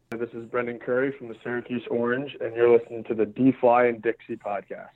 This is Brendan Curry from the Syracuse Orange, and you're listening to the D-Fly and Dixie podcast.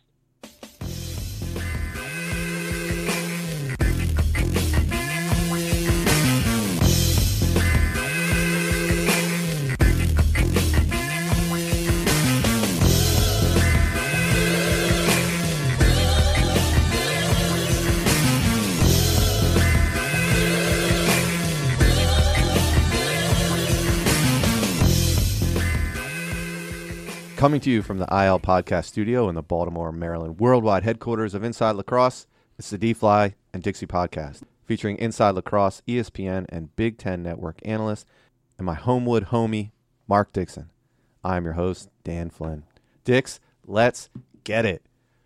Coming to you from the IL Podcast Studio in the Baltimore, Maryland worldwide headquarters of Inside Lacrosse, it's the D-Fly and Dixie podcast, featuring Inside Lacrosse, ESPN, and Big Ten Network analyst, and my Homewood homie, Mark Dixon. I'm your host, Dan Flynn. Dix, let's get it.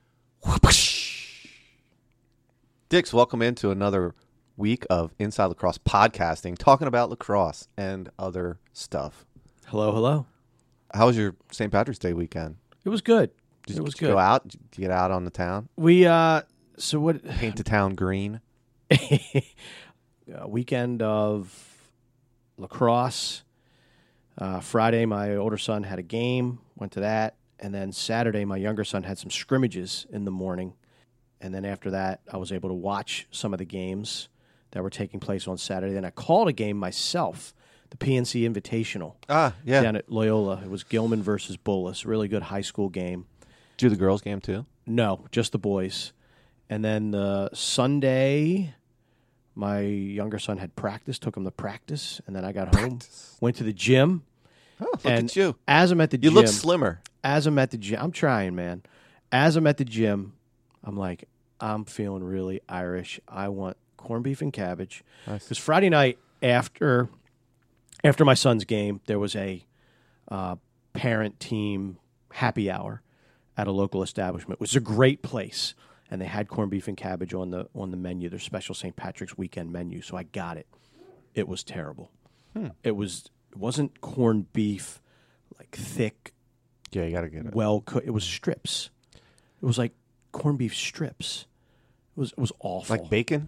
Dix, welcome into another week of Inside Lacrosse podcasting, talking about lacrosse and other stuff. Hello, hello. How was your St. Patrick's Day weekend? It was good. Did you go out? Did you get out on the town? We Paint the town green. Weekend of lacrosse. Friday, my older son had a game. Went to that, and then Saturday, my younger son had some scrimmages in the morning, and then after that, I was able to watch some of the games that were taking place on Saturday. Then I called a game myself. The PNC Invitational down at Loyola. It was Gilman versus Bullis. Really good high school game. Did you do the girls' game too? No, just the boys. And then Sunday, my younger son had practice, took him to practice, and then I got home, went to the gym. Oh, look at you. As I'm at the gym. You look slimmer. As I'm at the gym. I'm trying, man. As I'm at the gym, I'm like, I'm feeling really Irish. I want corned beef and cabbage. Nice. Because Friday night after my son's game, there was a parent-team happy hour at a local establishment. It was a great place, and they had corned beef and cabbage on the menu, their special St. Patrick's weekend menu. So I got it. It was terrible. It wasn't corned beef, like thick. Yeah, you got to get it. Well cooked. It was strips. It was like corned beef strips. It was awful. Like bacon?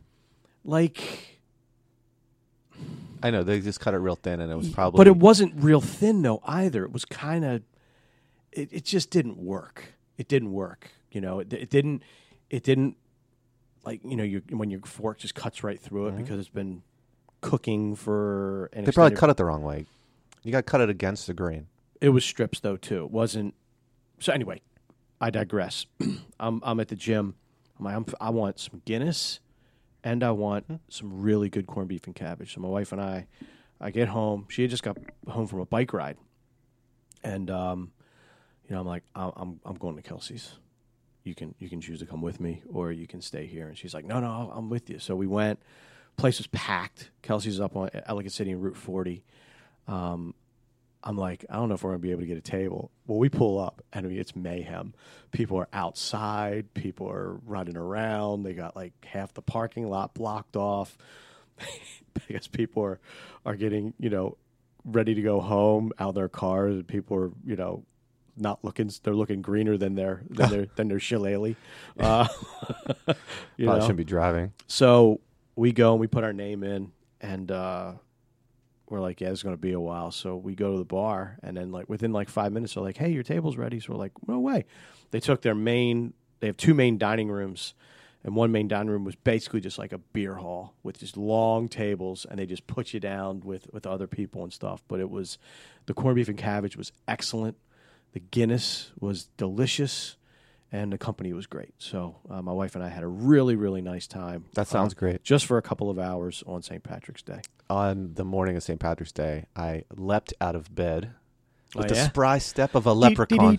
I know, they just cut it real thin, and it was probably... But it wasn't real thin, though, either. It was kind of... It just didn't work. It didn't work. You know, it didn't... Like, you know, when your fork just cuts right through it because it's been cooking for... They probably cut it the wrong way. You got to cut it against the grain. It was strips, though, too. It wasn't... So, anyway, I digress. I'm at the gym. I'm like, I want some Guinness... And I want some really good corned beef and cabbage. So my wife and I get home. She had just got home from a bike ride, and I'm like, I'm going to Kelsey's. You can choose to come with me, or you can stay here. And she's like, No, I'm with you. So we went. Place was packed. Kelsey's up on Ellicott City and Route 40. I'm like, I don't know if we're going to be able to get a table. Well, we pull up, and it's mayhem. People are outside. People are running around. They got like half the parking lot blocked off. I guess people are getting, ready to go home out of their cars. And people are, not looking. They're looking greener than their shillelagh. Probably shouldn't be driving. So we go and we put our name in, and we're like, yeah, it's going to be a while. So we go to the bar, and then within 5 minutes, they're like, hey, your table's ready. So we're like, no way. They took they have two main dining rooms, and one main dining room was basically just like a beer hall with just long tables, and they just put you down with other people and stuff. But the corned beef and cabbage was excellent. The Guinness was delicious, and the company was great. So my wife and I had a really, really nice time. That sounds great. Just for a couple of hours on St. Patrick's Day. On the morning of St. Patrick's Day, I leapt out of bed with the spry step of a leprechaun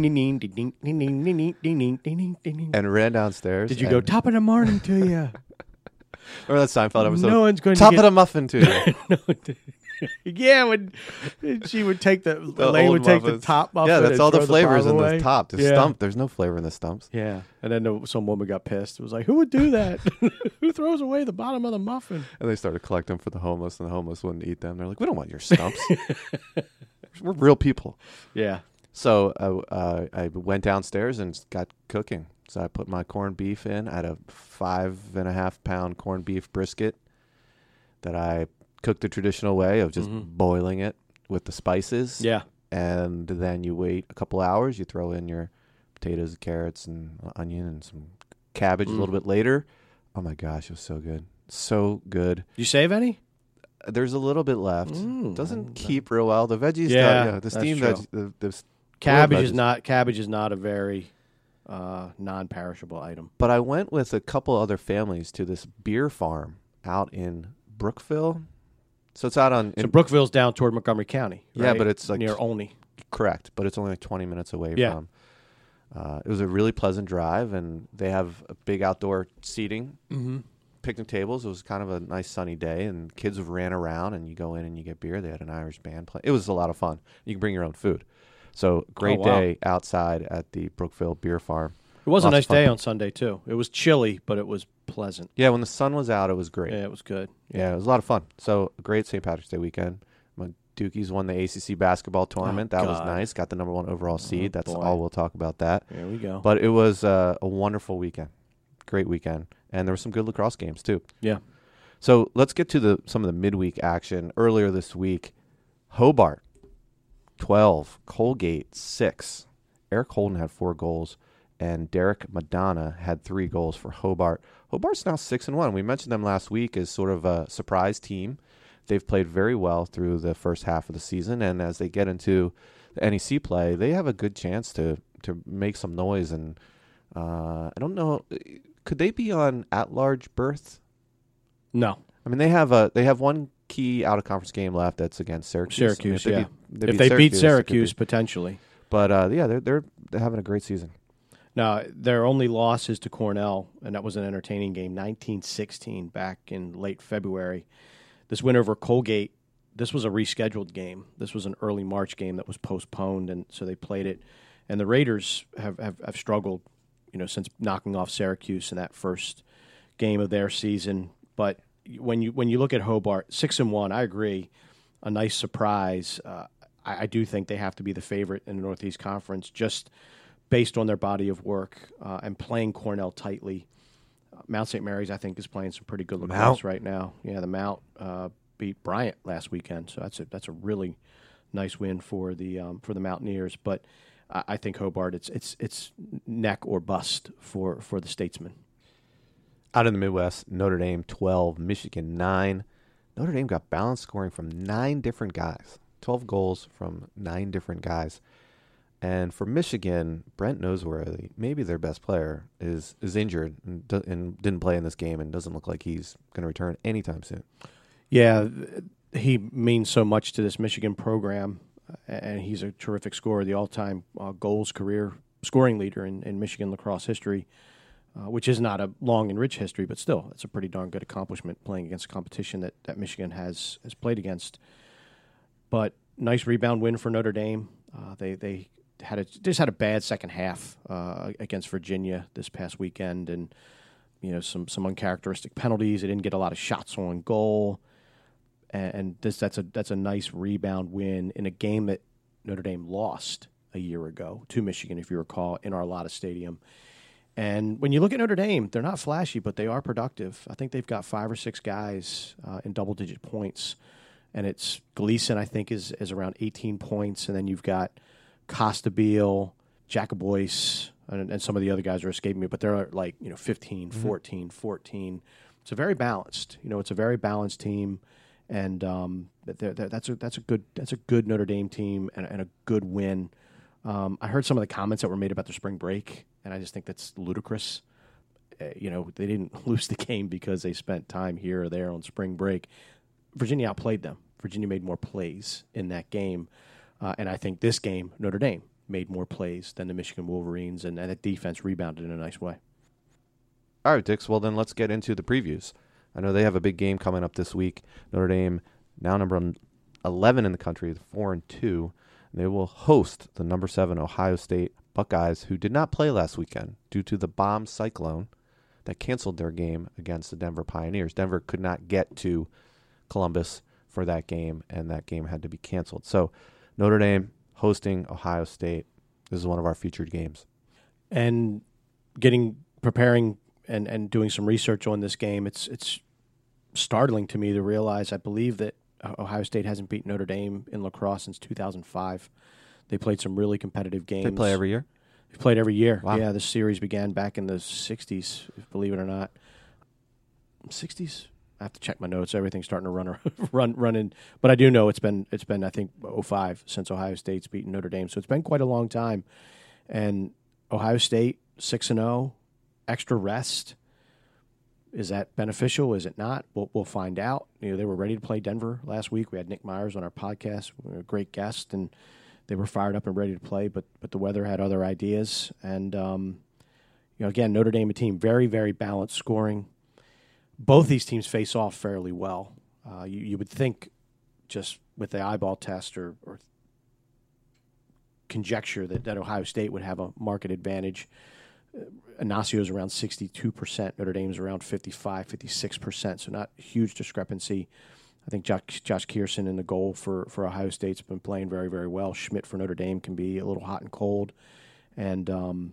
and ran downstairs. Did you go, top of the morning to you? Remember that Seinfeld episode? No one's going top to of the muffin to you. Yeah, when she would take Elaine would take the top muffin. Yeah, that's all the flavors in the the top. The stump, there's no flavor in the stumps. Yeah, and then some woman got pissed. It was like, who would do that? Who throws away the bottom of the muffin? And they started collecting for the homeless, and the homeless wouldn't eat them. They're like, we don't want your stumps. We're real people. Yeah. So I went downstairs and got cooking. So I put my corned beef in. I had a 5.5 pound corned beef brisket that I cooked the traditional way of just boiling it with the spices. Yeah. And then you wait a couple hours. You throw in your potatoes, carrots, and onion, and some cabbage a little bit later. Oh my gosh, it was so good. So good. You save any? There's a little bit left. Doesn't keep real well. The veggies, the that's steamed true. veggies, the Cabbage veggies. is not a very non-perishable item. But I went with a couple other families to this beer farm out in Brookville. So it's out on So Brookville's down toward Montgomery County. Yeah, right? but it's like near Olney. Correct, but it's only like 20 minutes away Yeah. from. It was a really pleasant drive, and they have a big outdoor seating, picnic tables. It was kind of a nice sunny day, and kids ran around, and you go in and you get beer. They had an Irish band play. It was a lot of fun. You can bring your own food. So great day outside at the Brookville Beer Farm. It was a Lots nice of fun. day on Sunday, too. It was chilly, but it was pleasant. Yeah, when the sun was out, it was great. Yeah, it was good. Yeah, it was a lot of fun. So a great St. Patrick's Day weekend. My Dukies won the ACC basketball tournament. That was God. nice. Got the number 1 overall seed. That's boy. all we'll talk about that. There we go. But it was a wonderful weekend. Great weekend. And there were some good lacrosse games, too. Yeah. So let's get to some of the midweek action. Earlier this week, Hobart, 12. Colgate, 6. Eric Holden had 4 goals. And Derek Madonna had 3 goals for Hobart. Hobart's now 6-1. We mentioned them last week as sort of a surprise team. They've played very well through the first half of the season, and as they get into the NEC play, they have a good chance to make some noise. And I don't know, could they be on at-large berth? No. I mean, they have one key out-of-conference game left. That's against Syracuse. Syracuse, I mean, if they beat it could Syracuse, be. potentially. But yeah, they're having a great season. Now, their only loss is to Cornell, and that was an entertaining game, 19-16, back in late February. This win over Colgate, this was a rescheduled game. This was an early March game that was postponed, and so they played it. And the Raiders have struggled, since knocking off Syracuse in that first game of their season. But when you look at Hobart, 6-1, I agree, a nice surprise. I do think they have to be the favorite in the Northeast Conference, just based on their body of work and playing Cornell tightly. Mount St. Mary's, I think, is playing some pretty good lacrosse right now. Yeah, the Mount beat Bryant last weekend, so that's a really nice win for the Mountaineers. But I think Hobart, it's neck or bust for the Statesmen. Out in the Midwest, Notre Dame 12, Michigan 9. Notre Dame got balanced scoring from 9 different guys. 12 goals from 9 different guys. And for Michigan, Brent Noseworthy, maybe their best player, is injured and didn't play in this game and doesn't look like he's going to return anytime soon. Yeah, he means so much to this Michigan program, and he's a terrific scorer, the all-time goals career scoring leader in Michigan lacrosse history, which is not a long and rich history, but still, it's a pretty darn good accomplishment playing against a competition that Michigan has played against. But nice rebound win for Notre Dame. They just had a bad second half against Virginia this past weekend, and some uncharacteristic penalties. They didn't get a lot of shots on goal, and that's a nice rebound win in a game that Notre Dame lost a year ago to Michigan, if you recall, in Arlada Stadium. And when you look at Notre Dame, they're not flashy, but they are productive. I think they've got 5 or 6 guys in double-digit points, and it's Gleason, I think, is around 18 points, and then you've got Costabile, Jacobois, and some of the other guys are escaping me, but they're like 15, 14, 14. It's a very balanced. It's a very balanced team, and that's a good Notre Dame team and a good win. I heard some of the comments that were made about their spring break, and I just think that's ludicrous. They didn't lose the game because they spent time here or there on spring break. Virginia outplayed them. Virginia made more plays in that game. And I think this game, Notre Dame made more plays than the Michigan Wolverines, and that defense rebounded in a nice way. All right, Dix. Well, then let's get into the previews. I know they have a big game coming up this week. Notre Dame, now number 11 in the country, 4-2. They will host the number 7 Ohio State Buckeyes, who did not play last weekend due to the bomb cyclone that canceled their game against the Denver Pioneers. Denver could not get to Columbus for that game, and that game had to be canceled. So Notre Dame hosting Ohio State. This is one of our featured games. And preparing and doing some research on this game, it's startling to me to realize, I believe that Ohio State hasn't beaten Notre Dame in lacrosse since 2005. They played some really competitive games. They play every year? They've played every year. Wow. Yeah, this series began back in the 60s, believe it or not. 60s? I have to check my notes. Everything's starting to run in. But I do know it's been I think 05 since Ohio State's beaten Notre Dame. So it's been quite a long time. And Ohio State 6-0, extra rest. Is that beneficial? Is it not? We'll find out. They were ready to play Denver last week. We had Nick Myers on our podcast, a great guest, and they were fired up and ready to play. But the weather had other ideas. And again, Notre Dame, a team very, very balanced scoring. Both these teams face off fairly well. You would think, just with the eyeball test or conjecture, that Ohio State would have a market advantage. Inaccio's around 62%. Notre Dame's around 55, 56%, so not a huge discrepancy. I think Josh Kearson in the goal for Ohio State's been playing very, very well. Schmidt for Notre Dame can be a little hot and cold. And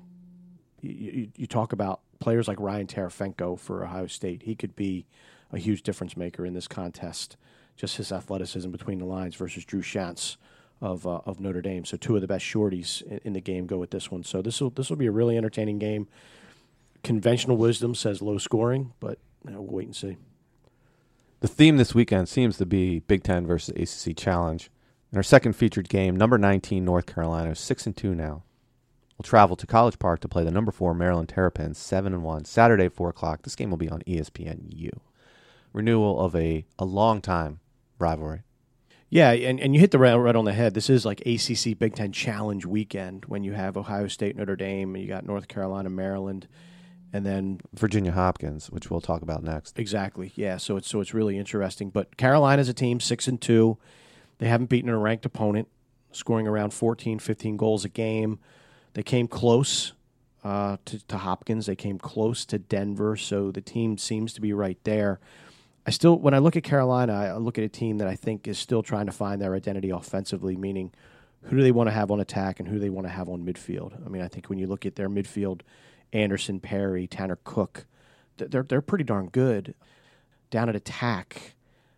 you talk about players like Ryan Tarafenko for Ohio State. He could be a huge difference maker in this contest. Just his athleticism between the lines versus Drew Shantz of Notre Dame. So two of the best shorties in the game go with this one. So this will be a really entertaining game. Conventional wisdom says low scoring, but we'll wait and see. The theme this weekend seems to be Big Ten versus ACC Challenge. In our second featured game, number 19 North Carolina is 6-2 now. We'll travel to College Park to play the number 4 Maryland Terrapins, 7-1, Saturday, 4 o'clock. This game will be on ESPNU. Renewal of a long-time rivalry. Yeah, and you hit the right on the head. This is like ACC Big Ten Challenge weekend when you have Ohio State, Notre Dame, and you got North Carolina, Maryland, and then Virginia Hopkins, which we'll talk about next. Exactly, yeah. So it's really interesting. But Carolina's a team, 6-2. They haven't beaten a ranked opponent, scoring around 14, 15 goals a game. They came close to Hopkins. They came close to Denver, so the team seems to be right there. When I look at Carolina, I look at a team that I think is still trying to find their identity offensively, meaning who do they want to have on attack and who do they want to have on midfield. I mean, I think when you look at their midfield, Anderson, Perry, Tanner Cook, they're pretty darn good. Down at attack,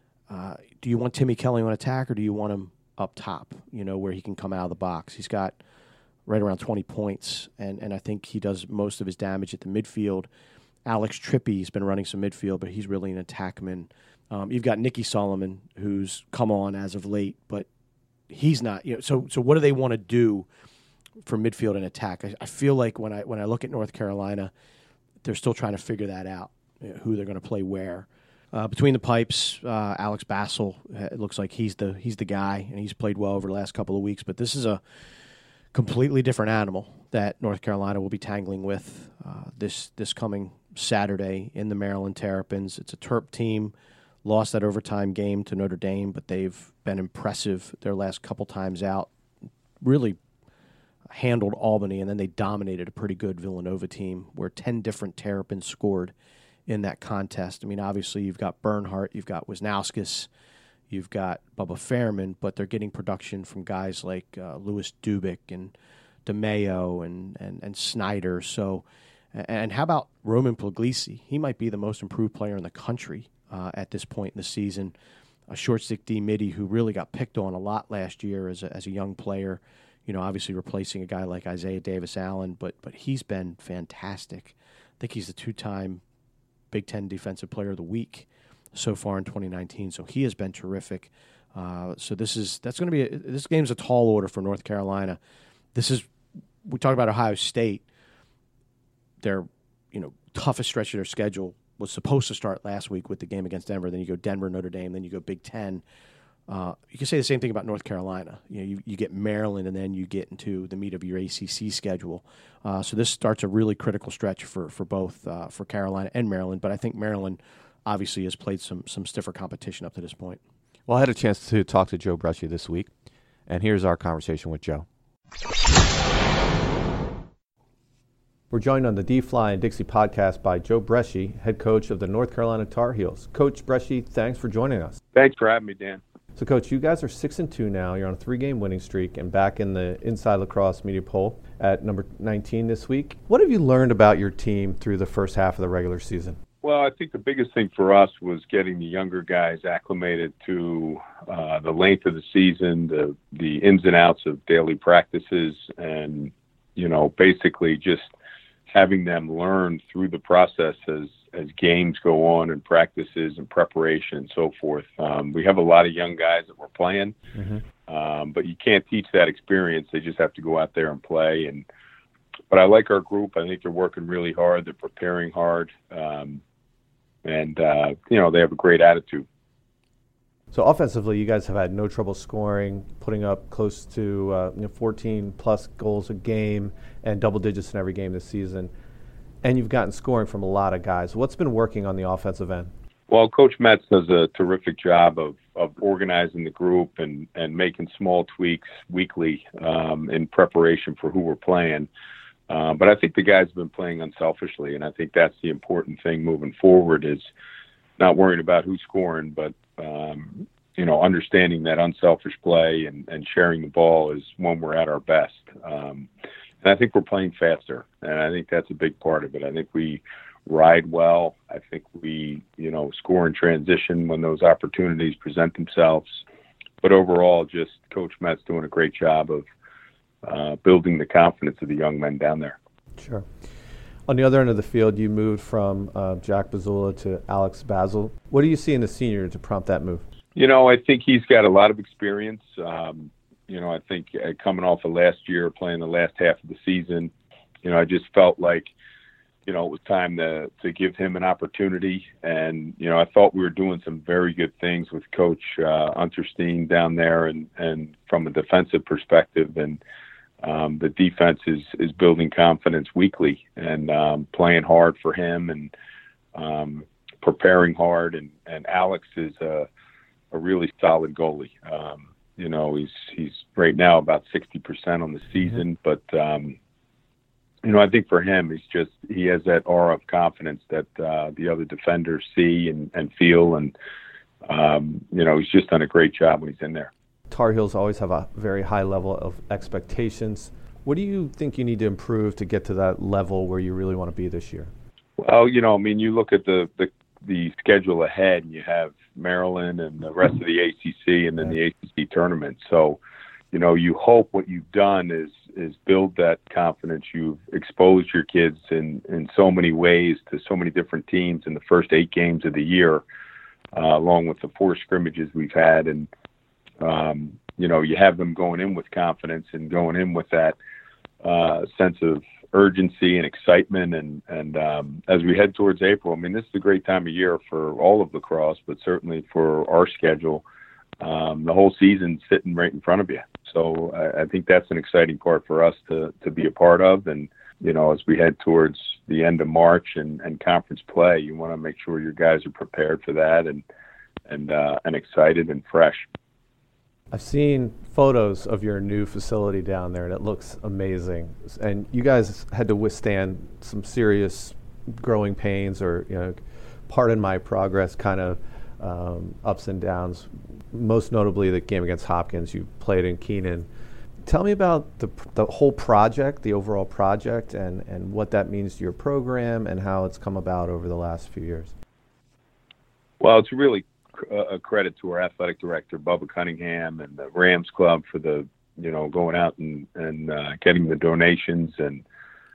do you want Timmy Kelly on attack or do you want him up top, where he can come out of the box? He's got right around 20 points, and I think he does most of his damage at the midfield. Alex Trippy's been running some midfield, but he's really an attackman. You've got Nicky Solomon, who's come on as of late, but he's not. So what do they want to do for midfield and attack? I feel like when I look at North Carolina, they're still trying to figure that out, who they're going to play where. Between the pipes, Alex Bassel, it looks like he's the guy, and he's played well over the last couple of weeks. But this is a completely different animal that North Carolina will be tangling with this coming Saturday in the Maryland Terrapins. It's a Terp team, lost that overtime game to Notre Dame, but they've been impressive their last couple times out. Really handled Albany, and then they dominated a pretty good Villanova team where 10 different Terrapins scored in that contest. I mean, obviously you've got Bernhardt, you've got Wisnauskas, you've got Bubba Fairman, but they're getting production from guys like Louis Dubik and DeMayo and Snyder. So, and how about Roman Puglisi? He might be the most improved player in the country at this point in the season. A short stick D midi who really got picked on a lot last year as a young player. Obviously replacing a guy like Isaiah Davis-Allen, but he's been fantastic. I think he's the 2-time Big Ten Defensive Player of the Week so far in 2019. So he has been terrific. So this game's a tall order for North Carolina. We talk about Ohio State. Their toughest stretch of their schedule was supposed to start last week with the game against Denver. Then you go Denver, Notre Dame, then you go Big Ten. You can say the same thing about North Carolina. You get Maryland, and then you get into the meat of your ACC schedule. So this starts a really critical stretch for both for Carolina and Maryland. But I think Maryland obviously has played some stiffer competition up to this point. Well, I had a chance to talk to Joe Bresci this week, and here's our conversation with Joe. We're joined on the D-Fly and Dixie podcast by Joe Bresci, head coach of the North Carolina Tar Heels. Coach Bresci, thanks for joining us. Thanks for having me, Dan. So, Coach, you guys are 6-2 now. You're on a 3-game winning streak and back in the Inside Lacrosse media poll at number 19 this week. What have you learned about your team through the first half of the regular season? Well, I think the biggest thing for us was getting the younger guys acclimated to the length of the season, the ins and outs of daily practices, and, basically just having them learn through the process as games go on and practices and preparation and so forth. We have a lot of young guys that we're playing, but you can't teach that experience. They just have to go out there and play. But I like our group. I think they're working really hard. They're preparing hard. And they have a great attitude. So offensively, you guys have had no trouble scoring, putting up close to 14-plus goals a game and double digits in every game this season. And you've gotten scoring from a lot of guys. What's been working on the offensive end? Well, Coach Metz does a terrific job of organizing the group and making small tweaks weekly in preparation for who we're playing. But I think the guys have been playing unselfishly, and I think that's the important thing moving forward is not worrying about who's scoring, but, understanding that unselfish play and sharing the ball is when we're at our best. And I think we're playing faster, and I think that's a big part of it. I think we ride well. I think we, score in transition when those opportunities present themselves. But overall, just Coach Metz doing a great job of building the confidence of the young men down there. Sure. On the other end of the field, you moved from Jack Bazula to Alex Basil. What do you see in the senior to prompt that move? I think he's got a lot of experience. I think coming off of last year, playing the last half of the season, I just felt like, it was time to give him an opportunity. And, I thought we were doing some very good things with Coach Unterstein down there and from a defensive perspective. And the defense is building confidence weekly and playing hard for him and preparing hard. And Alex is a really solid goalie. He's right now about 60% on the season, but I think for him, he has that aura of confidence that the other defenders see and feel, and he's just done a great job when he's in there. Tar Heels always have a very high level of expectations. What do you think you need to improve to get to that level where you really want to be this year? Well, you look at the schedule ahead, and you have Maryland and the rest of the ACC and then the ACC tournament. So, you hope what you've done is build that confidence. You've exposed your kids in so many ways to so many different teams in the first 8 games of the year, along with the 4 scrimmages we've had. And, you have them going in with confidence and going in with that sense of urgency and excitement. And as we head towards April, this is a great time of year for all of lacrosse, but certainly for our schedule. The whole season's sitting right in front of you. So I think that's an exciting part for us to be a part of. And, as we head towards the end of March and conference play, you want to make sure your guys are prepared for that and excited and fresh. I've seen photos of your new facility down there, and it looks amazing. And you guys had to withstand some serious growing pains or, pardon my progress kind of ups and downs, most notably the game against Hopkins. You played in Keenan. Tell me about the whole project, the overall project, and what that means to your program and how it's come about over the last few years. Well, it's really a credit to our athletic director, Bubba Cunningham, and the Rams Club for the, going out and getting the donations and,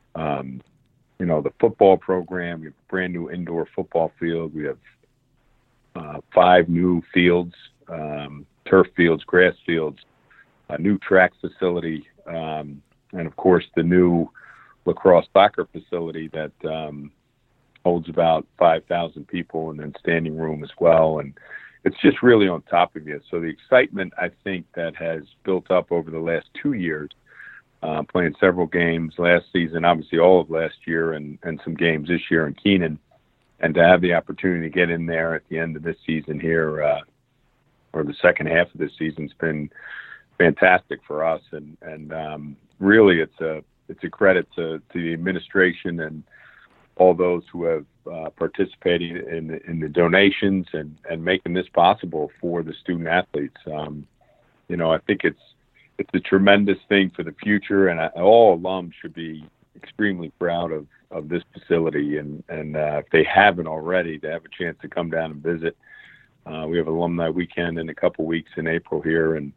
the football program. We have a brand new indoor football field. We have 5 new fields, turf fields, grass fields, a new track facility, and of course the new lacrosse soccer facility that holds about 5,000 people, and then standing room as well. And it's just really on top of you. So the excitement, I think, that has built up over the last 2 years, playing several games last season, obviously all of last year, and some games this year in Keenan, and to have the opportunity to get in there at the end of this season here, or the second half of this season, has been fantastic for us. And really it's a credit to the administration and all those who have participated in the donations and making this possible for the student athletes. I think it's a tremendous thing for the future, and all alums should be, extremely proud of this facility, and if they haven't already, to have a chance to come down and visit. We have alumni weekend in a couple weeks in April here, and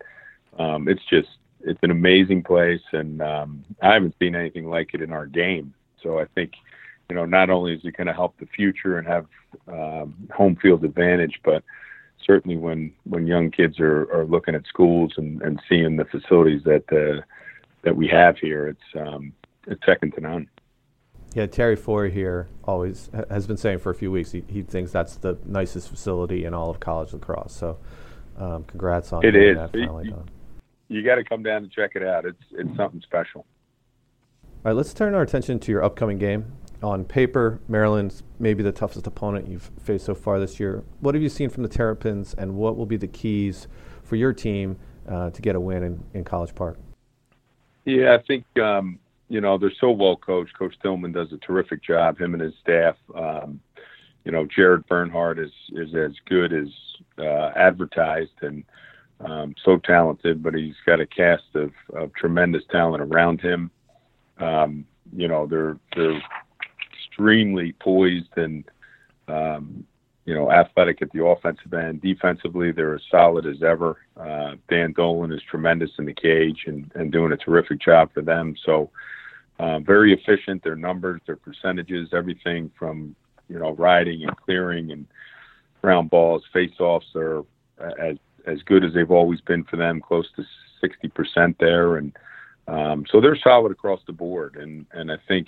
it's an amazing place, and I haven't seen anything like it in our game. So I think, not only is it going to help the future and have home field advantage, but certainly when young kids are looking at schools and seeing the facilities that we have here, it's second to none. Yeah, Terry Foy here always has been saying for a few weeks he thinks that's the nicest facility in all of college lacrosse. So congrats on that finally done. You got to come down and check it out. It's something special. All right, let's turn our attention to your upcoming game. On paper, Maryland's maybe the toughest opponent you've faced so far this year. What have you seen from the Terrapins, and what will be the keys for your team to get a win in College Park? Yeah, I think, they're so well coached. Coach Tillman does a terrific job, him and his staff. Jared Bernhardt is as good as advertised, and so talented, but he's got a cast of tremendous talent around him. They're extremely poised and, athletic at the offensive end. Defensively, they're as solid as ever. Dan Dolan is tremendous in the cage and doing a terrific job for them. So very efficient, their numbers, their percentages, everything from, riding and clearing and ground balls, face-offs are as good as they've always been for them, close to 60% there. And so they're solid across the board. And I think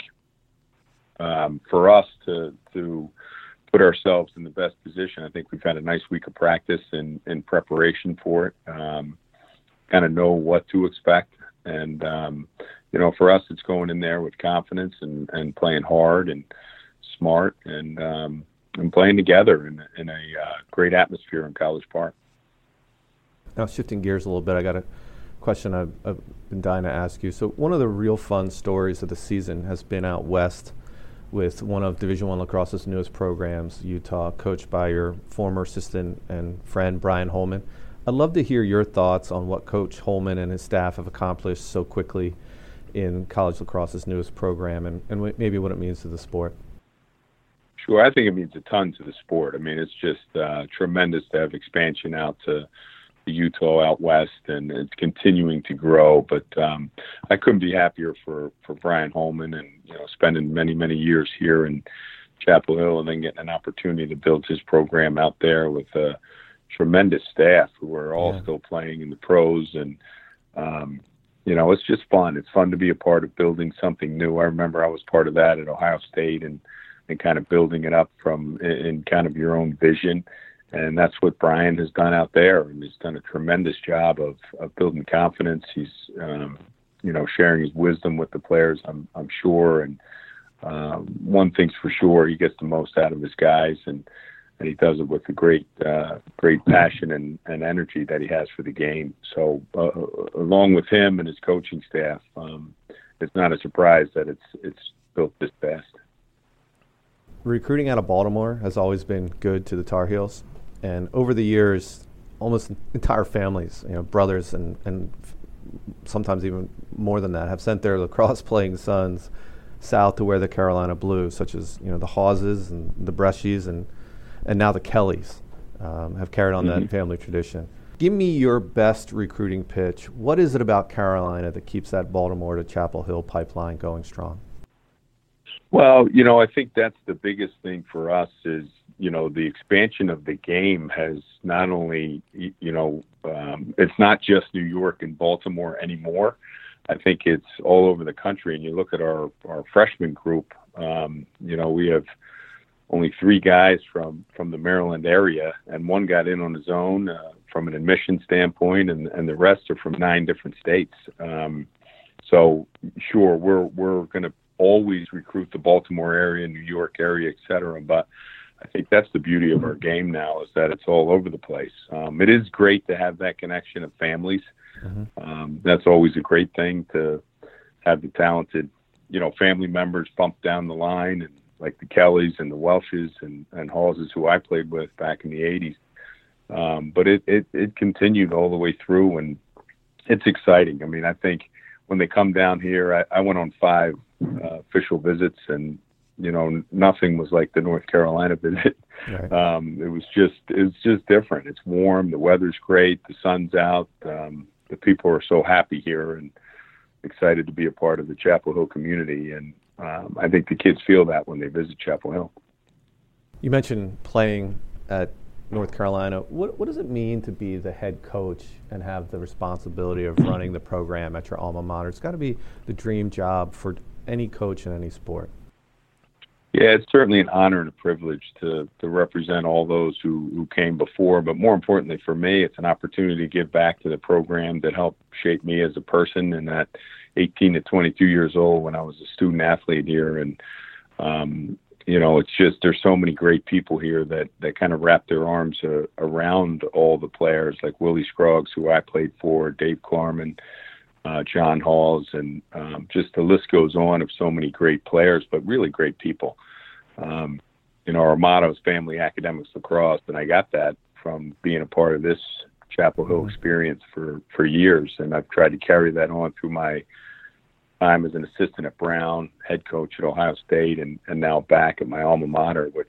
for us to put ourselves in the best position, I think we've had a nice week of practice in preparation for it, kind of know what to expect. And, for us, it's going in there with confidence and playing hard and smart and playing together in a great atmosphere in College Park. Now, shifting gears a little bit, I got a question I've been dying to ask you. So one of the real fun stories of the season has been out west with one of Division I lacrosse's newest programs, Utah, coached by your former assistant and friend, Brian Holman. I'd love to hear your thoughts on what Coach Holman and his staff have accomplished so quickly in college lacrosse's newest program and maybe what it means to the sport. Sure. I think it means a ton to the sport. I mean, it's just tremendous to have expansion out to Utah out west, and it's continuing to grow. But I couldn't be happier for Brian Holman, and spending many years here in Chapel Hill, and then getting an opportunity to build his program out there with a tremendous staff who are all still playing in the pros. And it's just fun. It's fun to be a part of building something new. I remember I was part of that at Ohio State, and kind of building it up from in kind of your own vision. And that's what Brian has done out there, and he's done a tremendous job of building confidence. He's, sharing his wisdom with the players, I'm sure. And one thing's for sure, he gets the most out of his guys, and he does it with a great passion and energy that he has for the game. So along with him and his coaching staff, it's not a surprise that it's built this fast. Recruiting out of Baltimore has always been good to the Tar Heels. And over the years, almost entire families, brothers and sometimes even more than that, have sent their lacrosse-playing sons south to wear the Carolina blue, such as the Hawses and the Brescies and now the Kellys have carried on that family tradition. Give me your best recruiting pitch. What is it about Carolina that keeps that Baltimore to Chapel Hill pipeline going strong? Well, I think that's the biggest thing for us is, the expansion of the game has not only, it's not just New York and Baltimore anymore. I think it's all over the country. And you look at our freshman group, we have only 3 guys from the Maryland area, and one got in on his own from an admission standpoint, and the rest are from 9 different states. So sure, we're going to always recruit the Baltimore area, New York area, et cetera. But I think that's the beauty of our game now, is that it's all over the place. It is great to have that connection of families. That's always a great thing, to have the talented, family members bump down the line, and like the Kellys and the Welshes and Hawses, who I played with back in the 80s. But it continued all the way through, and it's exciting. I mean, I think when they come down here, I went on 5 official visits, and nothing was like the North Carolina visit. Right. It's just different. It's warm, the weather's great, the sun's out. The people are so happy here and excited to be a part of the Chapel Hill community, and I think the kids feel that when they visit Chapel Hill. You mentioned playing at North Carolina. What does it mean to be the head coach and have the responsibility of running the program at your alma mater? It's got to be the dream job for any coach in any sport. Yeah, it's certainly an honor and a privilege to represent all those who came before. But more importantly for me, it's an opportunity to give back to the program that helped shape me as a person. And at 18 to 22 years old, when I was a student athlete here, and it's just there's so many great people here that kind of wrap their arms around all the players, like Willie Scruggs, who I played for, Dave Klarman, John Halls, and just the list goes on of so many great players, but really great people. Our motto is Family Academics Lacrosse, and I got that from being a part of this Chapel Hill experience for years, and I've tried to carry that on through my time as an assistant at Brown, head coach at Ohio State, and now back at my alma mater, which,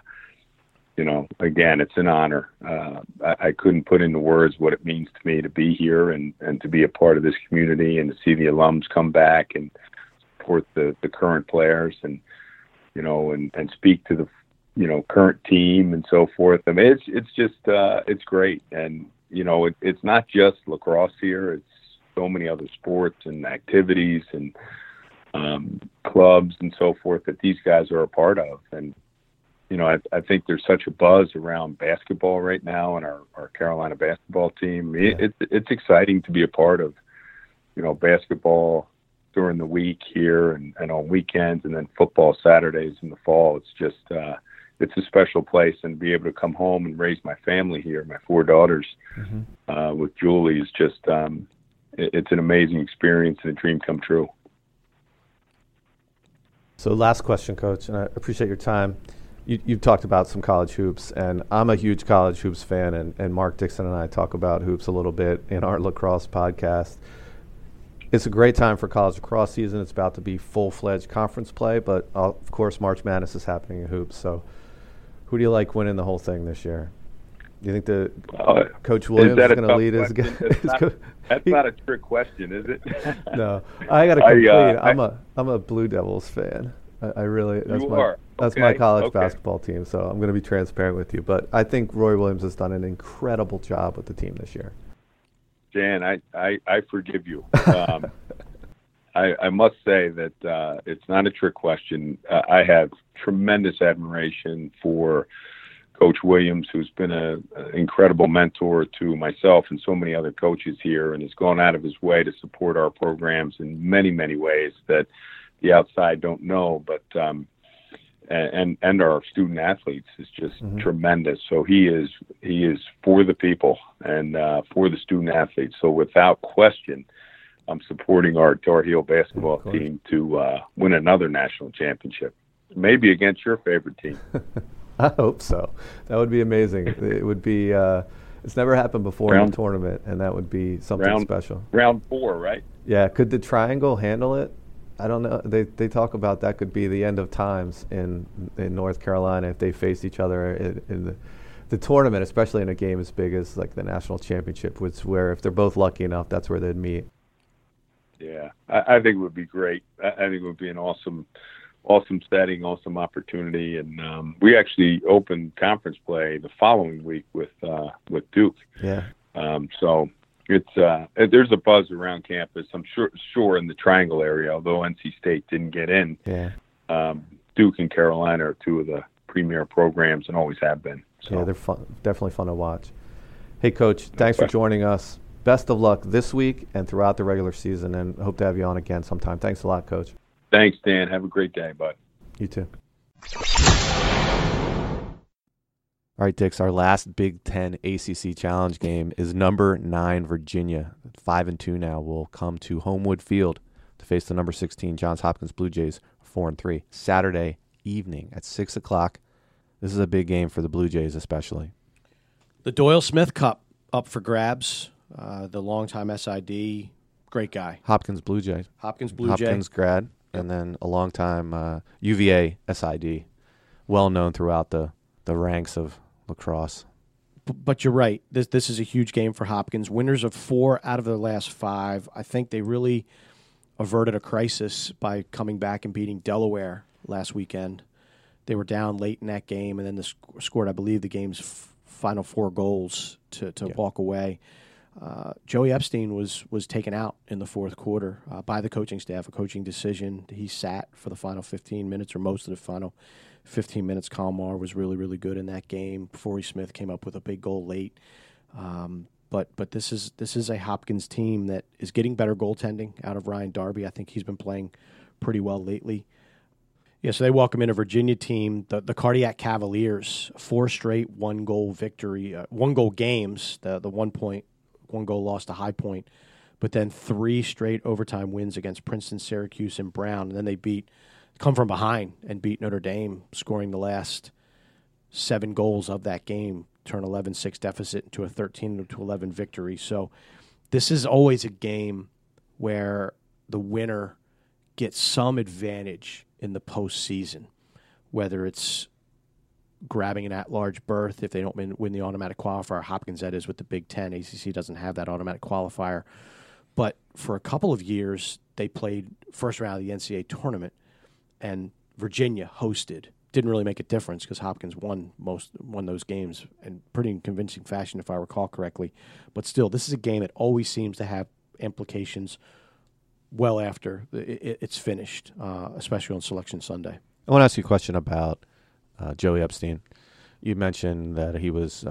again, it's an honor. I couldn't put into words what it means to me to be here and to be a part of this community and to see the alums come back and support the current players and speak to the, current team and so forth. I mean, it's just, it's great. And, it's not just lacrosse here. It's so many other sports and activities and clubs and so forth that these guys are a part of. And, I think there's such a buzz around basketball right now and our Carolina basketball team. It's exciting to be a part of, basketball during the week here and on weekends, and then football Saturdays in the fall. It's just, it's a special place, and be able to come home and raise my family here, my 4 daughters, with Julie is just, it's an amazing experience and a dream come true. So last question, Coach, and I appreciate your time. You've talked about some college hoops, and I'm a huge college hoops fan, and Mark Dixon and I talk about hoops a little bit in our lacrosse podcast. It's a great time for college lacrosse season. It's about to be full-fledged conference play, but of course March Madness is happening in hoops. So who do you like winning the whole thing this year? Do you think Coach Williams is going to lead us again? That's not a trick question, is it? No, I got to complete. I'm a Blue Devils fan. I really that's my college basketball team. So I'm going to be transparent with you. But I think Roy Williams has done an incredible job with the team this year. Jan, I forgive you. I must say that it's not a trick question. I have tremendous admiration for Coach Williams, who's been an incredible mentor to myself and so many other coaches here, and has gone out of his way to support our programs in many, many ways that the outside don't know, but and our student athletes is just tremendous. So he is for the people and for the student athletes. So without question, I'm supporting our Tar Heel basketball team to win another national championship, maybe against your favorite team. I hope so. That would be amazing. It would be. It's never happened before in a tournament, and that would be something special. Round 4, right? Yeah. Could the Triangle handle it? I don't know. They talk about that could be the end of times in North Carolina if they faced each other in the tournament, especially in a game as big as like the national championship, where if they're both lucky enough, that's where they'd meet. Yeah, I think it would be great. I think it would be an awesome setting, awesome opportunity, and we actually opened conference play the following week with Duke. Yeah. So it's there's a buzz around campus. I'm sure in the Triangle area, although NC State didn't get in. Yeah. Duke and Carolina are 2 of the premier programs and always have been. So. Yeah, they're fun, definitely fun to watch. Hey, Coach, thanks for joining us. Best of luck this week and throughout the regular season, and hope to have you on again sometime. Thanks a lot, Coach. Thanks, Dan. Have a great day, bud. You too. All right, Dix, our last Big Ten ACC Challenge game is number 9 Virginia. 5-2 now will come to Homewood Field to face the number 16 Johns Hopkins Blue Jays, 4-3, Saturday evening at 6 o'clock. This is a big game for the Blue Jays especially. The Doyle Smith Cup up for grabs. The longtime SID Great guy. Hopkins Blue Jay. Hopkins Blue Hopkins Jay. grad, and then a long time UVA SID, well known throughout the ranks of lacrosse. But you're right. This is a huge game for Hopkins. Winners of 4 out of their last 5. I think they really averted a crisis by coming back and beating Delaware last weekend. They were down late in that game, and then scored, I believe, the game's final 4 goals to walk away. Joey Epstein was taken out in the fourth quarter by the coaching staff, a coaching decision. He sat for the final 15 minutes or most of the final 15 minutes. Kalmar was really, really good in that game. Forey Smith came up with a big goal late. But this is a Hopkins team that is getting better goaltending out of Ryan Darby. I think he's been playing pretty well lately. Yeah, so they welcome in a Virginia team, the Cardiac Cavaliers, 4 straight 1-goal victory, 1-goal games, the 1-goal loss to High Point, but then 3 straight overtime wins against Princeton, Syracuse, and Brown. And then they come from behind and beat Notre Dame, scoring the last 7 goals of that game, turn 11-6 deficit into a 13-11 victory. So this is always a game where the winner gets some advantage in the postseason, whether it's grabbing an at-large berth if they don't win the automatic qualifier. Hopkins, that is, with the Big Ten. ACC doesn't have that automatic qualifier. But for a couple of years, they played first round of the NCAA tournament, and Virginia hosted. Didn't really make a difference because Hopkins won those games in pretty convincing fashion, if I recall correctly. But still, this is a game that always seems to have implications well after it's finished, especially on Selection Sunday. I want to ask you a question about Joey Epstein. You mentioned that he was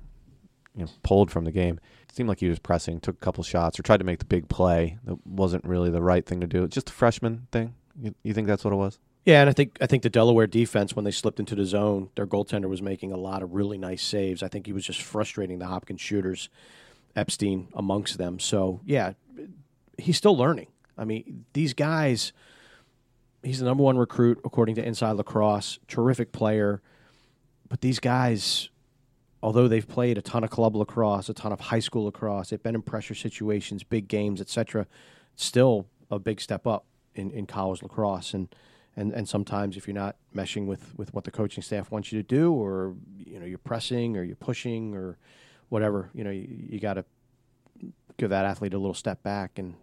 pulled from the game. It seemed like he was pressing, took a couple shots, or tried to make the big play. That wasn't really the right thing to do. Just a freshman thing? You think that's what it was? Yeah, and I think the Delaware defense, when they slipped into the zone, their goaltender was making a lot of really nice saves. I think he was just frustrating the Hopkins shooters, Epstein amongst them. So, yeah, he's still learning. I mean, these guys, he's the number 1 recruit, according to Inside Lacrosse, terrific player. But these guys, although they've played a ton of club lacrosse, a ton of high school lacrosse, they've been in pressure situations, big games, etc., still a big step up in college lacrosse. And sometimes if you're not meshing with what the coaching staff wants you to do, or you're pressing or you're pushing or whatever, you got to give that athlete a little step back, and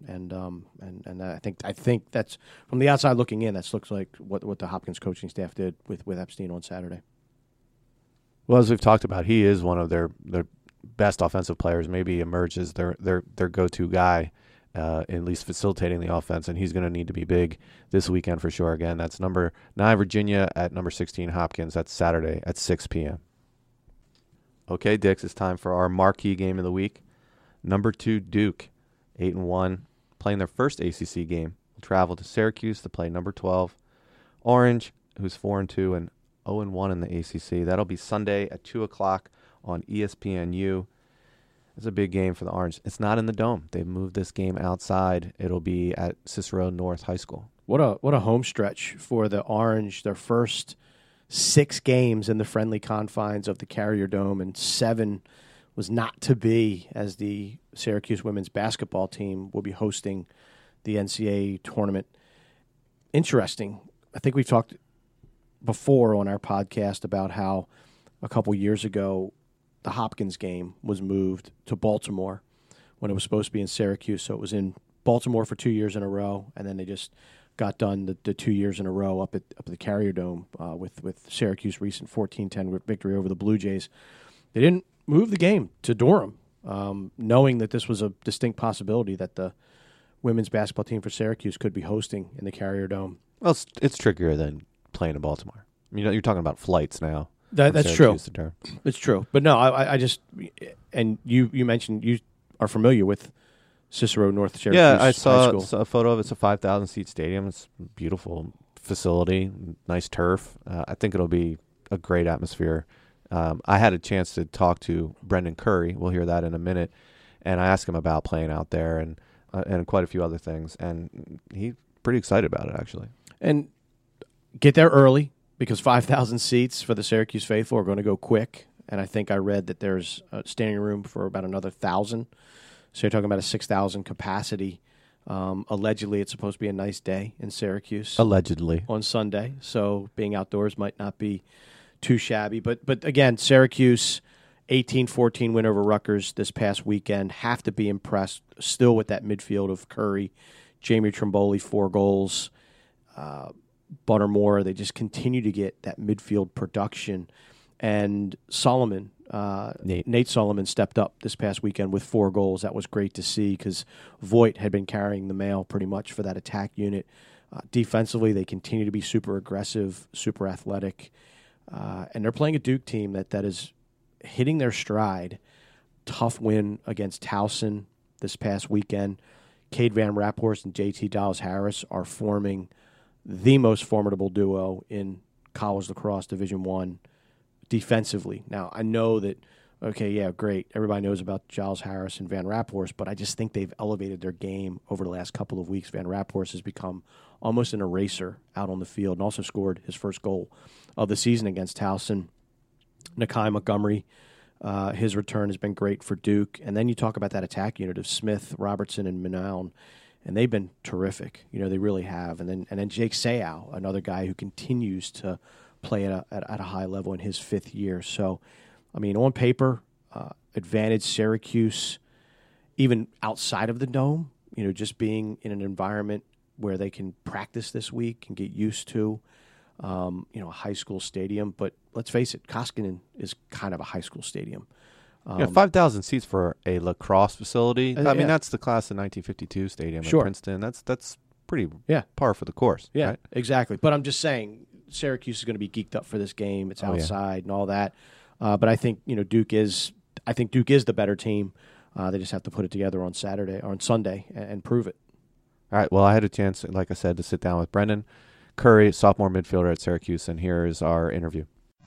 I think that's, from the outside looking in, that looks like what the Hopkins coaching staff did with Epstein on Saturday. Well, as we've talked about, he is one of their best offensive players. Maybe emerges their go-to guy, at least facilitating the offense, and he's going to need to be big this weekend for sure. Again, that's number 9 Virginia at number 16 Hopkins. That's Saturday at 6 p.m. Okay, Dix, it's time for our marquee game of the week. Number 2 Duke, 8-1, playing their first ACC game. Will travel to Syracuse to play number 12 Orange, who's 4-2 and 0-1 in the ACC. That'll be Sunday at 2:00 on ESPNU. It's a big game for the Orange. It's not in the Dome. They've moved this game outside. It'll be at Cicero North High School. What a home stretch for the Orange. Their first 6 games in the friendly confines of the Carrier Dome, and 7 was not to be, as the Syracuse women's basketball team will be hosting the NCAA tournament. Interesting. I think we've talked before on our podcast about how a couple years ago the Hopkins game was moved to Baltimore when it was supposed to be in Syracuse. So it was in Baltimore for 2 years in a row, and then they just got done the 2 years in a row up at the Carrier Dome with Syracuse recent 14-10 victory over the Blue Jays. They didn't move the game to Durham, knowing that this was a distinct possibility that the women's basketball team for Syracuse could be hosting in the Carrier Dome. Well, it's trickier than playing in Baltimore. You're talking about flights now. That's true. It's true. But no, I just, and you mentioned you are familiar with Cicero North Syracuse. Yeah, I saw a photo of it. It's a 5,000-seat stadium. It's a beautiful facility, nice turf. I think it'll be a great atmosphere. I had a chance to talk to Brendan Curry. We'll hear that in a minute. And I asked him about playing out there and quite a few other things. And he's pretty excited about it, actually. And get there early, because 5,000 seats for the Syracuse faithful are going to go quick. And I think I read that there's standing room for about another 1,000. So you're talking about a 6,000 capacity Allegedly, it's supposed to be a nice day in Syracuse. Allegedly. On Sunday, so being outdoors might not be too shabby. But again, Syracuse, 18-14 win over Rutgers this past weekend. Have to be impressed still with that midfield of Curry, Jamie Trimboli, 4 goals, Buttermore. They just continue to get that midfield production. And Solomon, Nate Solomon stepped up this past weekend with 4 goals. That was great to see because Voigt had been carrying the mail pretty much for that attack unit. Defensively, they continue to be super aggressive, super athletic. And they're playing a Duke team that is hitting their stride. Tough win against Towson this past weekend. Cade Van Raphorst and JT Dallas-Harris are forming the most formidable duo in college lacrosse Division I defensively. Now, I know that, okay, yeah, great. Everybody knows about Dallas-Harris and Van Raphorst, but I just think they've elevated their game over the last couple of weeks. Van Raphorst has become almost an eraser out on the field and also scored his first goal of the season against Towson. Nakai Montgomery, his return has been great for Duke. And then you talk about that attack unit of Smith, Robertson, and Minown, and they've been terrific. You know, they really have. And then Jake Sayao, another guy who continues to play at a high level in his 5th year. So, I mean, on paper, advantage Syracuse, even outside of the Dome, you know, just being in an environment where they can practice this week and get used to, you know, a high school stadium. But let's face it, Koskinen is kind of a high school stadium. 5,000 seats for a lacrosse facility. I mean, yeah. That's the class of 1952 stadium Sure. in Princeton. That's pretty Yeah. par for the course. Yeah, right? exactly. But I'm just saying, Syracuse is going to be geeked up for this game. It's Oh, yeah. outside and all that. But I think, you know, Duke is the better team. They just have to put it together on Saturday or on Sunday and prove it. All right. Well, I had a chance, like I said, to sit down with Brendan Curry, sophomore midfielder at Syracuse, and here is our interview.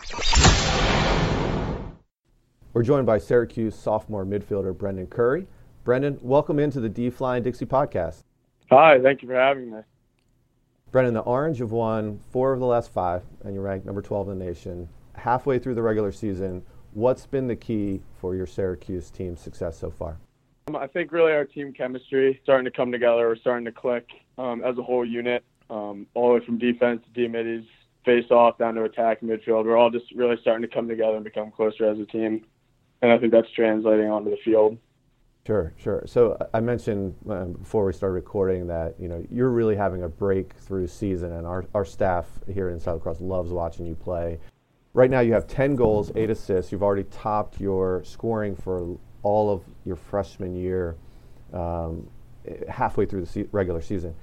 We're joined by Syracuse sophomore midfielder Brendan Curry. Brendan, welcome into the D-Fly and Dixie podcast. Hi, thank you for having me. Brendan, the Orange have won 4 of the last 5, and you're ranked number 12 in the nation. Halfway through the regular season, what's been the key for your Syracuse team's success so far? I think really our team chemistry starting to come together. We're starting to click as a whole unit, all the way from defense to D-middies, face-off down to attack and midfield. We're all just really starting to come together and become closer as a team, and I think that's translating onto the field. Sure. So I mentioned before we started recording that, you know, you're really having a breakthrough season, and our staff here at Inside Lacrosse loves watching you play. Right now you have 10 goals, 8 assists. You've already topped your scoring for all of your freshman year halfway through the regular season.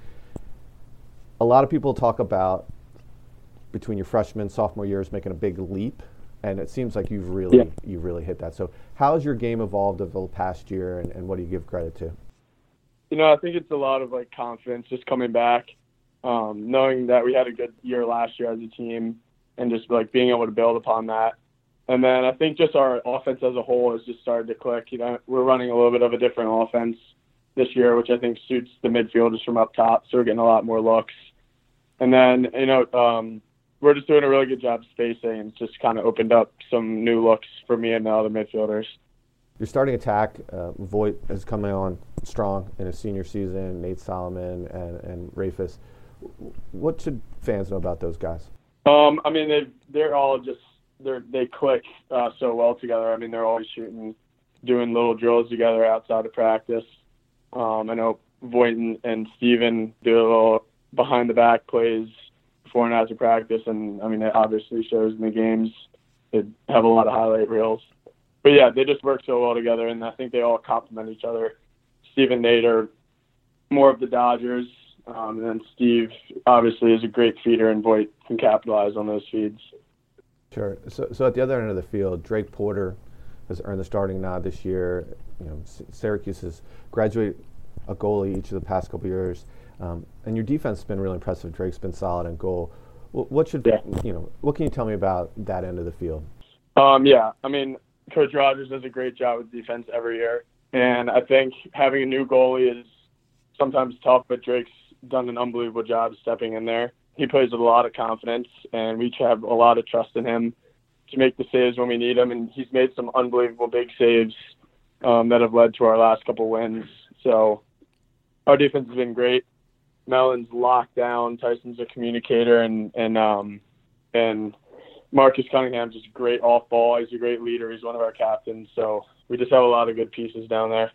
A lot of people talk about between your freshman, sophomore years making a big leap, and it seems like you've really hit that. So how has your game evolved over the past year, and what do you give credit to? You know, I think it's a lot of confidence just coming back, knowing that we had a good year last year as a team, and just being able to build upon that. And then I think just our offense as a whole has just started to click. You know, we're running a little bit of a different offense this year, which I think suits the midfielders from up top. So we're getting a lot more looks. And then, you know, we're just doing a really good job spacing, and it's just kind of opened up some new looks for me and the other midfielders. Your starting attack, Voigt is coming on strong in his senior season, Nate Solomon and Rafis. What should fans know about those guys? I mean, they're all just they click so well together. I mean, they're always doing little drills together outside of practice. I know Voigt and Steven do a little behind the back plays before and after practice, and I mean, it obviously shows in the games. They have a lot of highlight reels. But yeah, they just work so well together, and I think they all complement each other. Steve and Nate are more of the Dodgers, and then Steve obviously is a great feeder, and Voigt can capitalize on those feeds. Sure. So at the other end of the field, Drake Porter has earned the starting nod this year. You know, Syracuse has graduated a goalie each of the past couple of years, and your defense has been really impressive. Drake's been solid in goal. What can you tell me about that end of the field? Yeah, I mean, Coach Rogers does a great job with defense every year, and I think having a new goalie is sometimes tough, but Drake's done an unbelievable job stepping in there. He plays with a lot of confidence, and we have a lot of trust in him to make the saves when we need him, and he's made some unbelievable big saves that have led to our last couple wins. So Our defense has been great. Mellon's locked down. Tyson's a communicator, and Marcus Cunningham's just great off ball. He's a great leader. He's one of our captains. So we just have a lot of good pieces down there.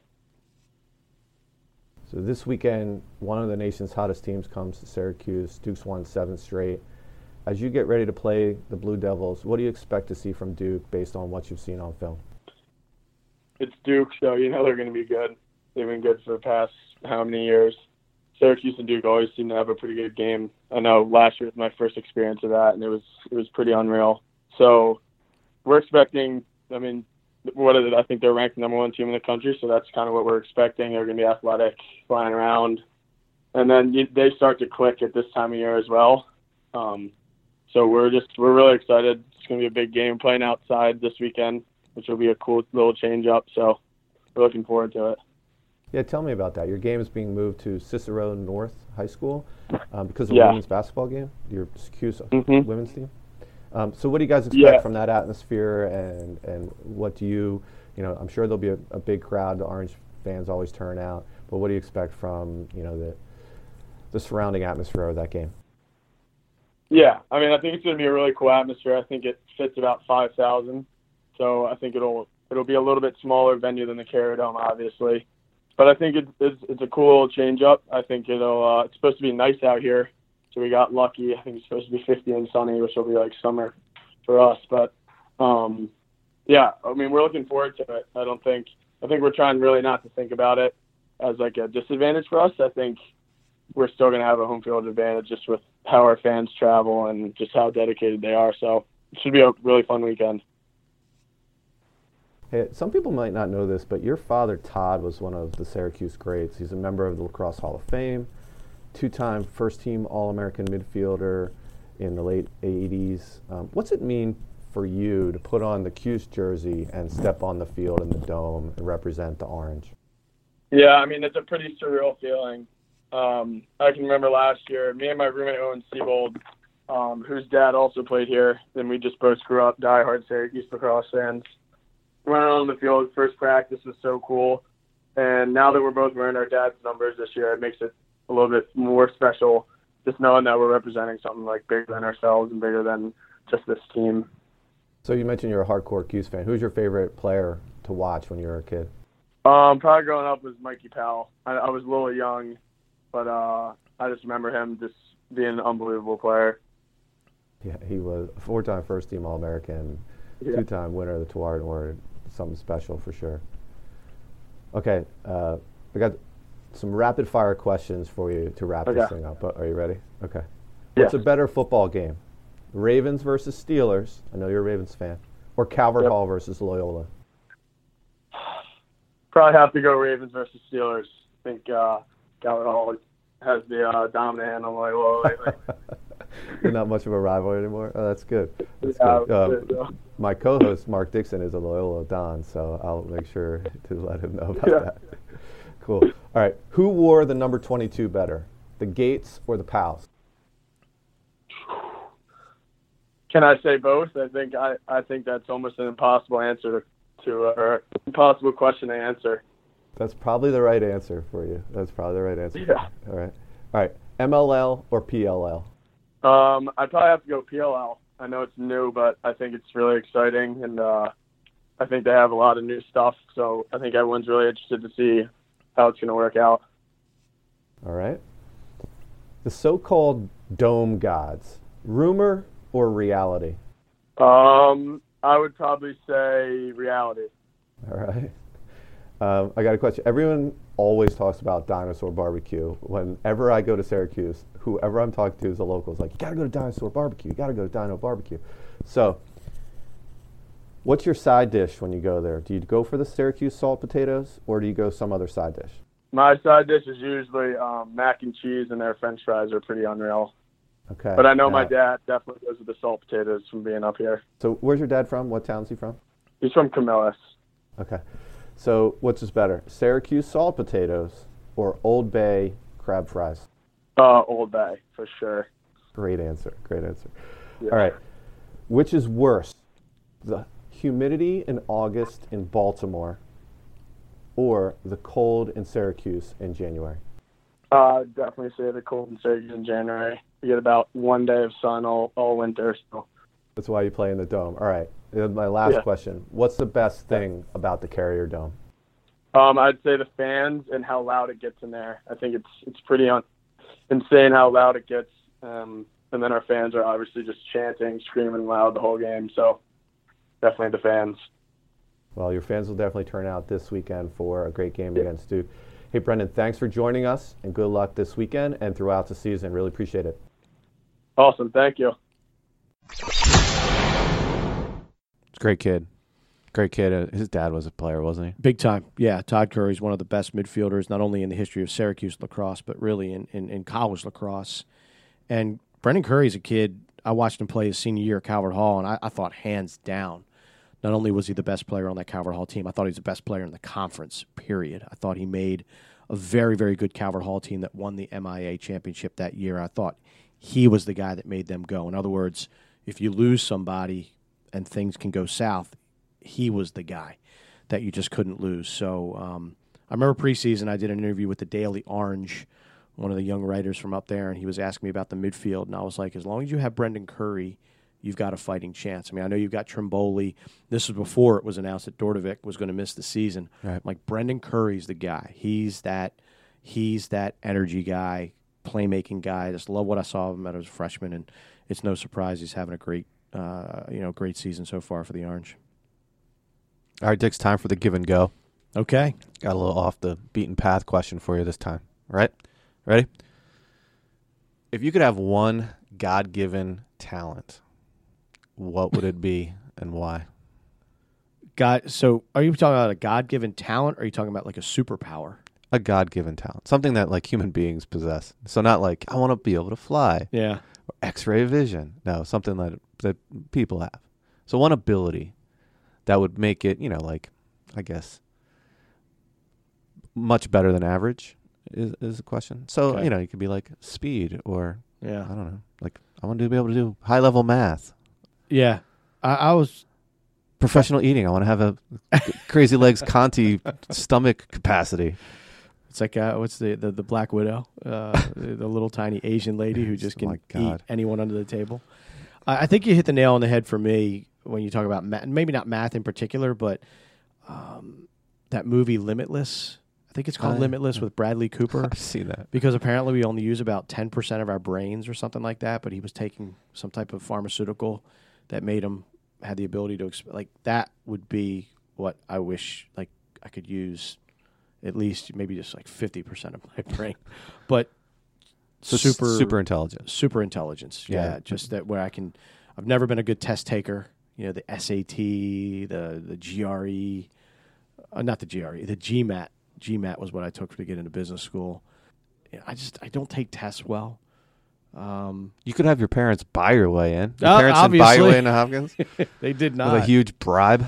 So this weekend, one of the nation's hottest teams comes to Syracuse. Duke's won 7 straight. As you get ready to play the Blue Devils, what do you expect to see from Duke based on what you've seen on film? It's Duke, so you know they're going to be good. They've been good for the past how many years. Syracuse and Duke always seem to have a pretty good game. I know last year was my first experience of that, and it was pretty unreal. So we're expecting, I mean, what is it? I think they're ranked number 1 team in the country, so that's kind of what we're expecting. They're going to be athletic, flying around. And then they start to click at this time of year as well. So we're really excited. It's going to be a big game playing outside this weekend, which will be a cool little change up. So we're looking forward to it. Yeah, tell me about that. Your game is being moved to Cicero North High School because of the women's basketball game, your Syracuse women's team. So what do you guys expect from that atmosphere, and what do you I'm sure there'll be a big crowd. The Orange fans always turn out, but what do you expect from, the surrounding atmosphere of that game? Yeah, I mean, I think it's going to be a really cool atmosphere. I think it fits about 5,000, so I think it'll be a little bit smaller venue than the Carrier Dome, obviously. But I think it's a cool change up. I think it's supposed to be nice out here, so we got lucky. I think it's supposed to be 50 and sunny, which will be like summer for us. But yeah, I mean, we're looking forward to it. I think we're trying really not to think about it as like a disadvantage for us. I think we're still going to have a home field advantage just with how our fans travel and just how dedicated they are. So it should be a really fun weekend. Hey, some people might not know this, but your father, Todd, was one of the Syracuse greats. He's a member of the Lacrosse Hall of Fame, 2-time first-team All-American midfielder in the late 80s. What's it mean for you to put on the Cuse jersey and step on the field in the Dome and represent the Orange? Yeah, I mean, it's a pretty surreal feeling. I can remember last year, me and my roommate Owen Siebold, whose dad also played here, and we just both grew up diehard Syracuse lacrosse fans. Running on the field, first practice was so cool. And now that we're both wearing our dad's numbers this year, it makes it a little bit more special just knowing that we're representing something like bigger than ourselves and bigger than just this team. So you mentioned you're a hardcore Cuse fan. Who's your favorite player to watch when you were a kid? Probably growing up was Mikey Powell. I was a little young, but I just remember him just being an unbelievable player. Yeah, he was a 4-time first-team All-American, 2-time winner of the Tewart Award. Something special for sure. Okay, I got some rapid-fire questions for you to wrap this thing up. Are you ready? Okay. What's a better football game? Ravens versus Steelers. I know you're a Ravens fan. Or Calvert Hall versus Loyola. Probably have to go Ravens versus Steelers. I think Calvert Hall has the dominant hand on Loyola lately. You're not much of a rival anymore? Oh, that's good. That's good. My co-host, Mark Dixon, is a Loyola Don, so I'll make sure to let him know about that. Cool. All right. Who wore the number 22 better, the Gates or the Pals? Can I say both? I think that's almost an impossible answer or impossible question to answer. That's probably the right answer for you. That's probably the right answer. Yeah. All right. MLL or PLL? I'd probably have to go PLL. I know it's new, but I think it's really exciting, and I think they have a lot of new stuff. So I think everyone's really interested to see how it's going to work out. All right. The so-called Dome gods, rumor or reality? I would probably say reality. All right. I got a question. Everyone always talks about Dinosaur Barbecue. Whenever I go to Syracuse, whoever I'm talking to is a local is like, you got to go to Dinosaur Barbecue. You got to go to Dino Barbecue. So what's your side dish when you go there? Do you go for the Syracuse salt potatoes, or do you go some other side dish? My side dish is usually mac and cheese, and their French fries are pretty unreal. Okay. But I know my dad definitely goes with the salt potatoes from being up here. So where's your dad from? What town is he from? He's from Camillus. Okay. So what's this better, Syracuse salt potatoes or Old Bay crab fries? Old Bay, for sure. Great answer. Yeah. All right. Which is worse, the humidity in August in Baltimore or the cold in Syracuse in January? Definitely say the cold and surges in January. We get about 1 day of sun all winter. So That's why you play in the Dome. All right. My last Yeah. question. What's the best thing about the Carrier Dome? I'd say the fans and how loud it gets in there. I think it's pretty insane how loud it gets. And then our fans are obviously just chanting, screaming loud the whole game. So definitely the fans. Well, your fans will definitely turn out this weekend for a great game against Duke. Hey, Brendan, thanks for joining us, and good luck this weekend and throughout the season. Really appreciate it. Awesome. Thank you. It's a great kid. Great kid. His dad was a player, wasn't he? Big time. Yeah, Todd Curry's one of the best midfielders, not only in the history of Syracuse lacrosse, but really in college lacrosse. And Brendan Curry's a kid, I watched him play his senior year at Calvert Hall, and I thought hands down, not only was he the best player on that Calvert Hall team, I thought he was the best player in the conference, period. I thought he made a very, very good Calvert Hall team that won the MIA championship that year. I thought he was the guy that made them go. In other words, if you lose somebody and things can go south, he was the guy that you just couldn't lose. So I remember preseason I did an interview with the Daily Orange, one of the young writers from up there, and he was asking me about the midfield, and I was like, as long as you have Brendan Curry, you've got a fighting chance. I mean, I know you've got Trimboli. This was before it was announced that Dordovic was going to miss the season. Right. I'm like, Brendan Curry's the guy. He's that energy guy, playmaking guy. I just love what I saw of him as a freshman, and it's no surprise he's having a great season so far for the Orange. All right, Dick's time for the give and go. Okay. Got a little off the beaten path question for you this time. All right? Ready? If you could have one God-given talent, what would it be and why? So are you talking about a God-given talent, or are you talking about like a superpower? A God-given talent. Something that like human beings possess. So not like, I want to be able to fly. Yeah. Or X-ray vision. No, something that people have. So one ability that would make it, like, I guess, much better than average is the question. So, Okay. you could be like speed or, Yeah. I don't know, like I want to be able to do high-level math. Yeah. I was Professional eating. I want to have a Crazy Legs Conti stomach capacity. It's like what's the Black Widow, the little tiny Asian lady who just Oh can my God. eat anyone under the table. I think you hit the nail on the head for me when you talk about math, maybe not math in particular, but that movie Limitless. I think it's called Limitless with Bradley Cooper. I've seen that. Because apparently we only use about 10% of our brains or something like that, but he was taking some type of pharmaceutical that made him had the ability to that would be what I wish I could use, at least maybe just 50% of my brain, but So super intelligent. super intelligence. Yeah. Yeah, just that where I've never been a good test taker. The SAT, the GRE, not the GRE, the GMAT. GMAT was what I took to get into business school. I don't take tests well. You could have your parents buy your way in. Your parents didn't buy obviously. your way into Hopkins They did not. with a huge bribe.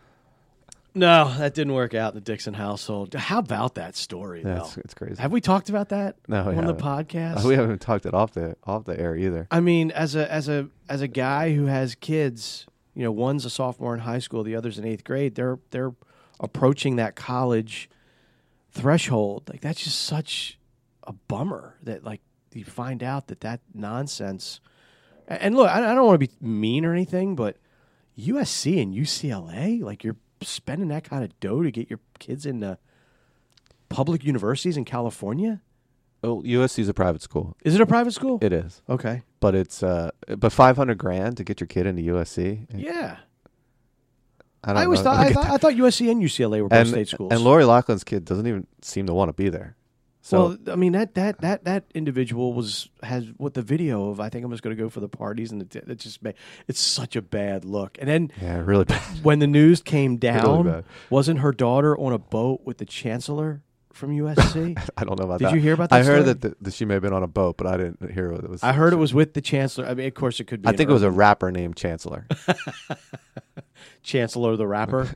No, that didn't work out in the Dixon household. How about that story, though? It's crazy. Have we talked about that No, we on the haven't. podcast? We haven't talked it off the air either. I mean, as a guy who has kids, one's a sophomore in high school, the other's in 8th grade. They're approaching that college threshold. That's just such a bummer that you find out that nonsense. And look, I don't want to be mean or anything, but USC and UCLA, you're spending that kind of dough to get your kids into public universities in California. Oh, USC is a private school. Is it a private school? It is, Okay. but it's but $500,000 to get your kid into USC. Yeah. I I always know. thought USC and UCLA were both state schools. And Lori Loughlin's kid doesn't even seem to want to be there. So well, I mean that individual has what the video of. I think I'm just going to go for the parties, and it just it's such a bad look. And then yeah, really bad. when the news came down, bad. wasn't her daughter on a boat with the chancellor from USC? I don't know about Did that. you hear about that I heard story? that she may have been on a boat, but I didn't hear what it was. I heard it was with the chancellor. I mean, of course, it could be. I think it was a rapper named Chancellor. Chancellor the rapper.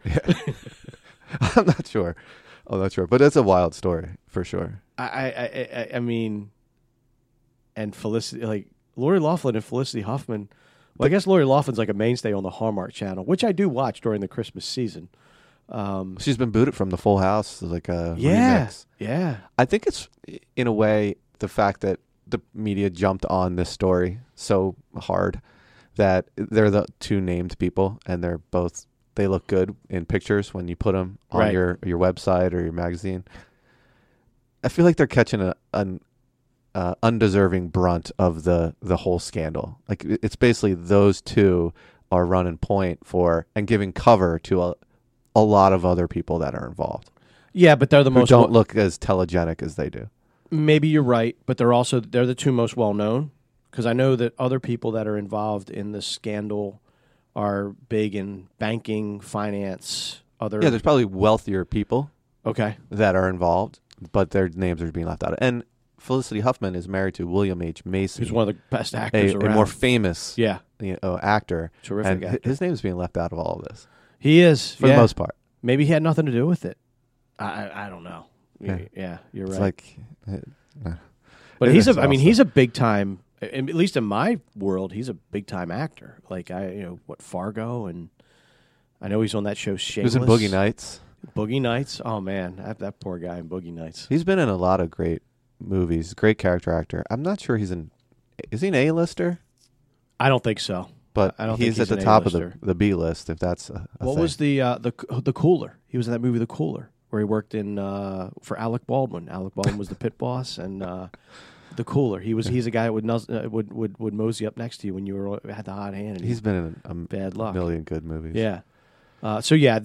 I'm not sure. But it's a wild story for sure. I mean, and Felicity, Lori Loughlin and Felicity Huffman. Well, I guess Lori Loughlin's a mainstay on the Hallmark Channel, which I do watch during the Christmas season. She's been booted from the Full House, like a Yeah, remix. yeah. I think it's, in a way, the fact that the media jumped on this story so hard that they're the two named people, and they look good in pictures when you put them on Right. your website or your magazine. I feel like they're catching an undeserving brunt of the whole scandal. Like, it's basically those two are running point for and giving cover to a lot of other people that are involved Yeah, but they're the who most don't look as telegenic as they do. Maybe you're right, but they're the two most well known, because I know that other people that are involved in this scandal are big in banking, finance, other. Yeah, there's probably wealthier people Okay. that are involved, but their names are being left out. And Felicity Huffman is married to William H. Macy, Who's one of the best actors a around. more famous Yeah, actor. terrific And actor. his name is being left out of all of this He is. for the most part. Maybe he had nothing to do with it. I don't know. Yeah, you're It's right. like, But it he's is I mean, also- he's a big time. At least in my world, he's a big time actor. Like Fargo, and I know he's on that show he was Shameless. in Boogie Nights. Boogie Nights. Oh man, that poor guy in Boogie Nights. He's been in a lot of great movies. Great character actor. I'm not sure is he an A-lister? I don't think so. But I don't think he's at he's the an top of A-lister. the B list, if that's a What thing. was the Cooler? He was in that movie, The Cooler, where he worked in for Alec Baldwin. Alec Baldwin was the pit boss, and The Cooler. He's a guy that would mosey up next to you when you had the hot hand. And He's been in a bad luck. million good movies. Yeah. So yeah,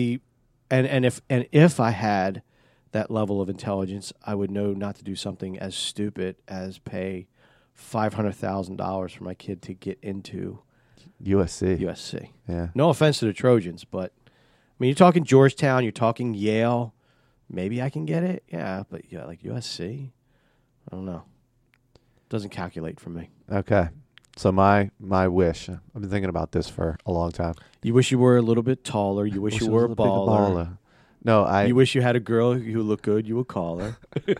if I had that level of intelligence, I would know not to do something as stupid as pay $500,000 for my kid to get into USC. USC. Yeah. No offense to the Trojans, but I mean, you're talking Georgetown, you're talking Yale. Maybe I can get it. Yeah, but yeah, like USC, I don't know. Doesn't calculate for me. Okay. So my wish, I've been thinking about this for a long time. You wish you were a little bit taller. You wish you were a bit baller. No, You wish you had a girl who looked good. You would call her.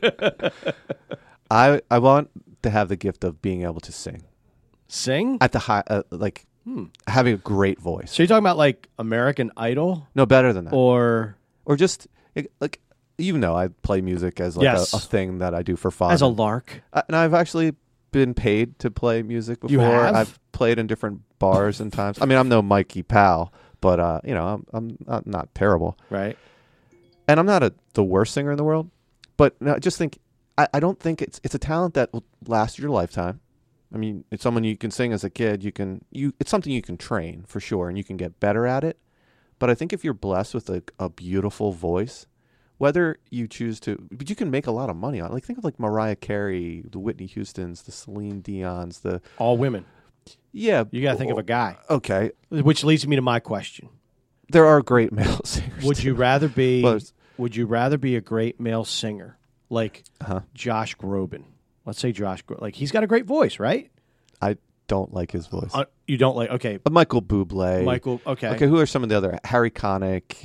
I want to have the gift of being able to sing Sing? at the high, having a great voice. So you're talking about like American Idol, No, better than that. or Or just like, I play music as like Yes. a thing that I do for fun. as a lark? And I've actually been paid to play music before. You have? I've played in different bars and times. I mean, I'm no Mikey Powell, but I'm not terrible, Right. and I'm not the worst singer in the world. But no, I just think I don't think it's a talent that will last your lifetime. I mean, it's someone you can sing as a kid. It's something you can train for sure, and you can get better at it. But I think if you're blessed with a beautiful voice, whether you choose to, but you can make a lot of money on it. Like, think of like Mariah Carey, the Whitney Houstons, the Celine Dion's, All women. yeah. You got to think of a guy. Okay, Which leads me to my question: there are great male singers. Would you rather be? Well, there's- Would you rather be a great male singer like Uh-huh. Josh Groban? Let's say Josh. Like he's got a great voice, right? I don't like his voice. You don't like? Okay, Michael Bublé. Michael. Okay. Okay, who are some of the other? Harry Connick.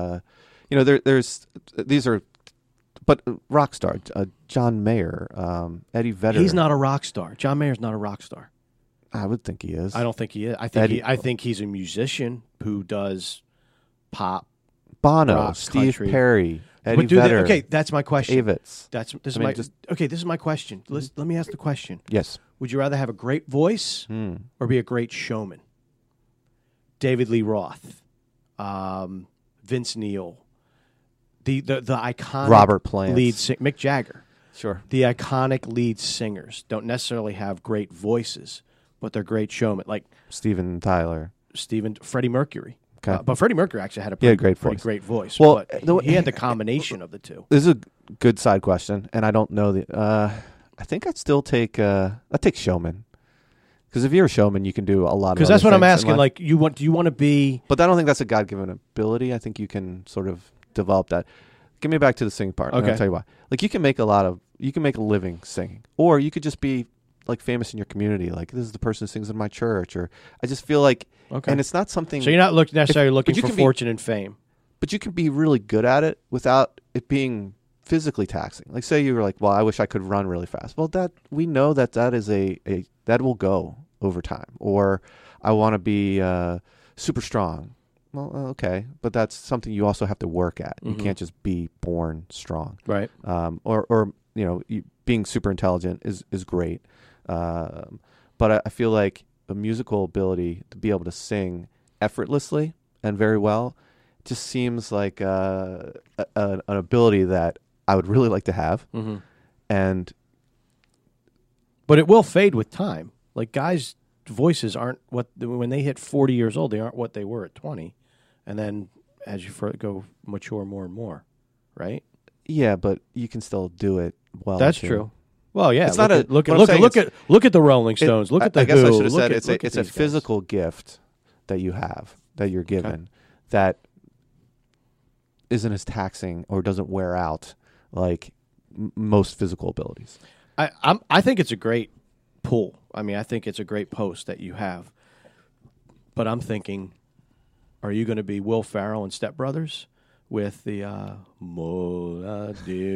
There's these are, but rock star John Mayer, Eddie Vedder. He's not a rock star. John Mayer's not a rock star. I would think he is. I don't think he is. I think he's a musician who does pop. Bono, rock, Steve country. Perry, Eddie But do they, Vedder. okay, that's my question. Avitz. This is I mean, my just- okay. This is my question. Let me ask the question. Yes. Would you rather have a great voice or be a great showman? David Lee Roth, Vince Neil, the iconic Robert Plant. Mick Jagger. Sure. The iconic lead singers don't necessarily have great voices, but they're great showmen. Like Steven Tyler. Freddie Mercury. Okay. But Freddie Mercury actually had a He had pretty, a great voice. great voice. Well, but he had the combination of the two. This is a good side question, and I don't know the. I think I'd still take. I'd take showman, because if you're a showman, you can do a lot of. Because that's other what I'm things in asking. life. Like, do you want to be? But I don't think that's a God-given ability. I think you can sort of develop that. Give me back to the singing part. And Okay. I'll tell you why. Like, you can make a living singing, or you could just be like famous in your community. Like, this is the person who sings in my church, or I just feel like, Okay. and it's not something. So you're not necessarily looking but you for can be- fortune and fame. but you can be really good at it without it being physically taxing. Like, say you were like, well, I wish I could run really fast. Well, that we know that is a that will go over time. Or I want to be super strong. Well, okay, but that's something you also have to work at. You can't just be born strong, Right. Or being super intelligent is great, but I feel like the musical ability to be able to sing effortlessly and very well just seems like an ability that I would really like to have, and But it will fade with time. Like guys' voices aren't when they hit 40 years old, they aren't what they were at 20. And then as you go mature more and more, right? yeah, but you can still do it well. That's too. true. Well, yeah. It's not a- look what I'm saying at the Rolling Stones. Look at the I guess Who. I should have look said at- it's look a at these guys. physical gift that you have, that you're given, that isn't as taxing or doesn't wear out like most physical abilities. I think it's a great pull. I mean, I think it's a great post that you have. But I'm thinking, are you going to be Will Ferrell and Step Brothers with the Mola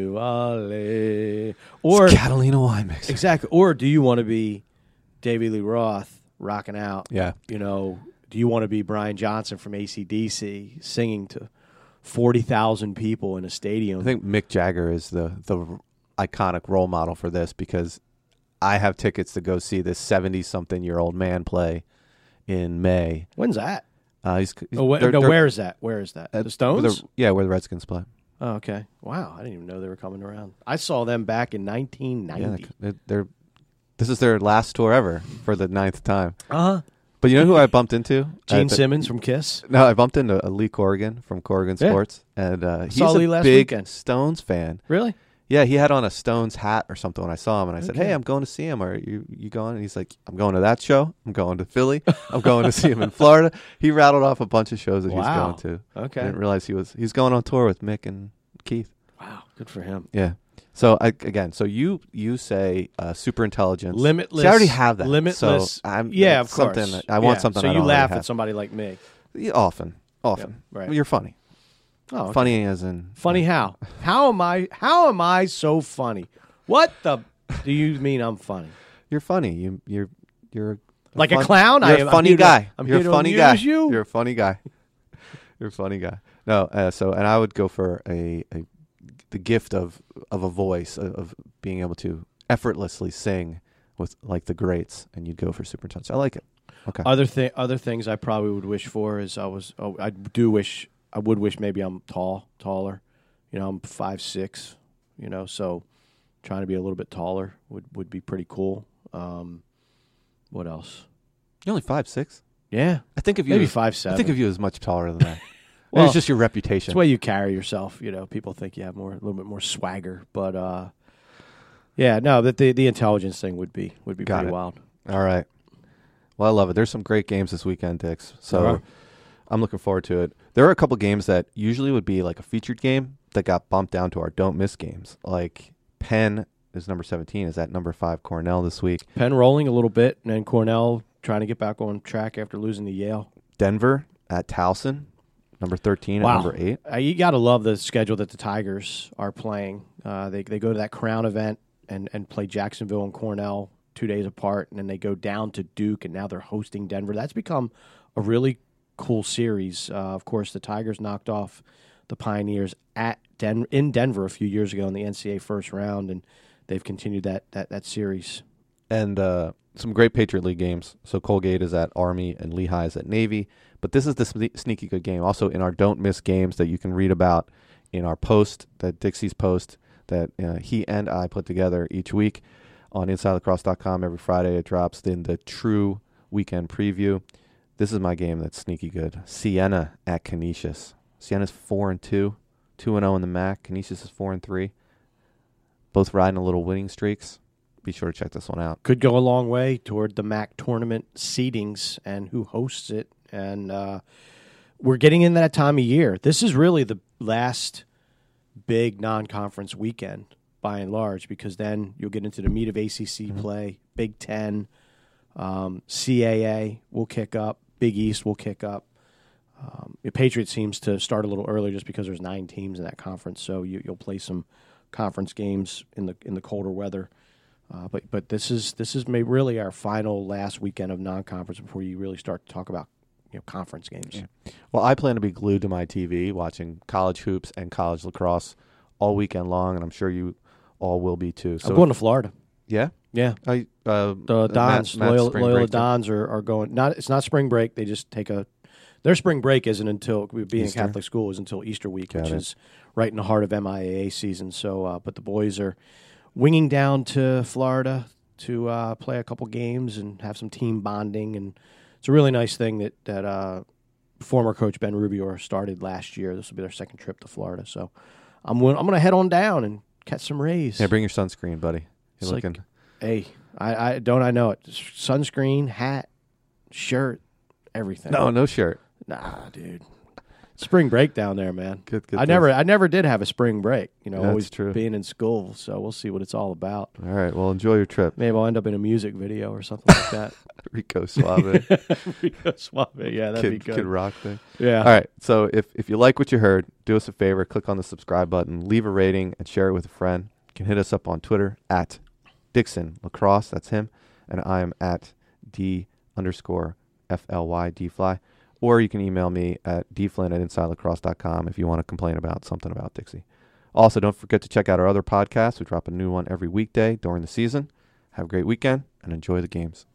Diwali? Or Catalina wine mix. exactly. Or do you want to be David Lee Roth rocking out? Yeah. Do you want to be Brian Johnson from AC/DC singing to 40,000 people in a stadium? I think Mick Jagger is the iconic role model for this, because I have tickets to go see this 70-something-year-old man play in May. When's that? He's Where is that? Where is that? The Stones? where the Redskins play. Oh, okay. Wow, I didn't even know they were coming around. I saw them back in 1990. Yeah, this is their last tour ever for the 9th time. Uh-huh. But you know who I bumped into? Gene Simmons from Kiss. No, I bumped into Lee Corrigan from Corrigan Yeah. Sports, and he's Saw a Lee last big weekend. Stones fan. Really? Yeah, he had on a Stones hat or something when I saw him, and I said, Okay. "Hey, I'm going to see him. Are you going?" And he's like, "I'm going to that show. I'm going to Philly. I'm going to see him in Florida." He rattled off a bunch of shows that he's Wow. going to. Okay. I didn't realize he's going on tour with Mick and Keith. Wow, good for him. Yeah. So so you say super intelligence, Limitless. See, I already have that. Limitless. So I'm yeah, of something course. I want something. So I you don't laugh already at somebody like me. have. Yeah, often. Yeah, right. You're funny. Oh, okay. Funny as in Funny how? How am I so funny? What the do you mean I'm funny? You're funny. You're Like a clown? You're a funny guy. I'm You're here a to funny guy. amuse you? You're a funny guy. You're a funny guy. No, and I would go for the gift of a voice, of being able to effortlessly sing with like the greats, and you'd go for super intelligence. I like it. Okay. Other things I probably would wish for is I would wish maybe I'm taller. I'm 5'6", so trying to be a little bit taller would be pretty cool. What else? You're only 5'6". Yeah. I think of you Maybe as, 5'7". I think of you as much taller than that. Well, Well, it's just your reputation. It's the way you carry yourself. People think you have a little bit more swagger. But yeah, no, that the intelligence thing would be Got pretty it. wild. All right. Well, I love it. There's some great games this weekend, Dix. So There are. I'm looking forward to it. There are a couple games that usually would be like a featured game that got bumped down to our don't miss games. Like Penn is number 17. Is at number 5 Cornell this week. Penn rolling a little bit, and then Cornell trying to get back on track after losing to Yale. Denver at Towson, number 13 Wow. at number 8. You got to love the schedule that the Tigers are playing. They go to that Crown event and play Jacksonville and Cornell 2 days apart, and then they go down to Duke, and now they're hosting Denver. That's become a really cool series. Of course, the Tigers knocked off the Pioneers in Denver a few years ago in the NCAA first round, and they've continued that series. And some great Patriot League games. So Colgate is at Army and Lehigh is at Navy. But this is the sneaky good game. Also in our don't miss games that you can read about in our post, that Dixie's post that he and I put together each week on InsideLacrosse.com. Every Friday it drops in the true weekend preview. This is my game that's sneaky good. Siena at Canisius. Siena's 4-2, 2-0 in the MAC. Canisius is 4-3. Both riding a little winning streaks. Be sure to check this one out. Could go a long way toward the MAC tournament seedings and who hosts it. And we're getting in that time of year. This is really the last big non-conference weekend by and large, because then you'll get into the meat of ACC play, Big Ten, CAA will kick up, Big East will kick up. The Patriots seems to start a little early just because there's 9 teams in that conference, so you'll play some conference games in the colder weather. But this is really our final last weekend of non-conference before you really start to talk about conference games. Yeah. Well, I plan to be glued to my TV watching college hoops and college lacrosse all weekend long, and I'm sure you all will be too. So I'm going to Florida. Yeah? Yeah. The Dons, Loyola Dons are going. It's not spring break. They just take their spring break isn't until being Easter. a Catholic school is until Easter week, Got which it. is right in the heart of MIAA season. So, but the boys are winging down to Florida to play a couple games and have some team bonding, and it's a really nice thing that former coach Ben Rubio started last year. This will be their second trip to Florida, so I'm going to head on down and catch some rays. Yeah, bring your sunscreen, buddy. You're It's looking. Hey, I know it. Sunscreen, hat, shirt, everything. No shirt. Nah, dude. Spring break down there, man. Good. I never did have a spring break. That's always true. being in school. So we'll see what it's all about. All right. Well, enjoy your trip. Maybe I'll end up in a music video or something like that. Rico Suave. Rico Suave. Yeah, that'd be good. Kid Rock thing. Yeah. All right. So if you like what you heard, do us a favor. Click on the subscribe button. Leave a rating and share it with a friend. You can hit us up on Twitter at Dixon Lacrosse. That's him. And I am at D_FLY DFly. Or you can email me at dflynn@InsideLacrosse.com if you want to complain about something about Dixie. Also, don't forget to check out our other podcasts. We drop a new one every weekday during the season. Have a great weekend and enjoy the games.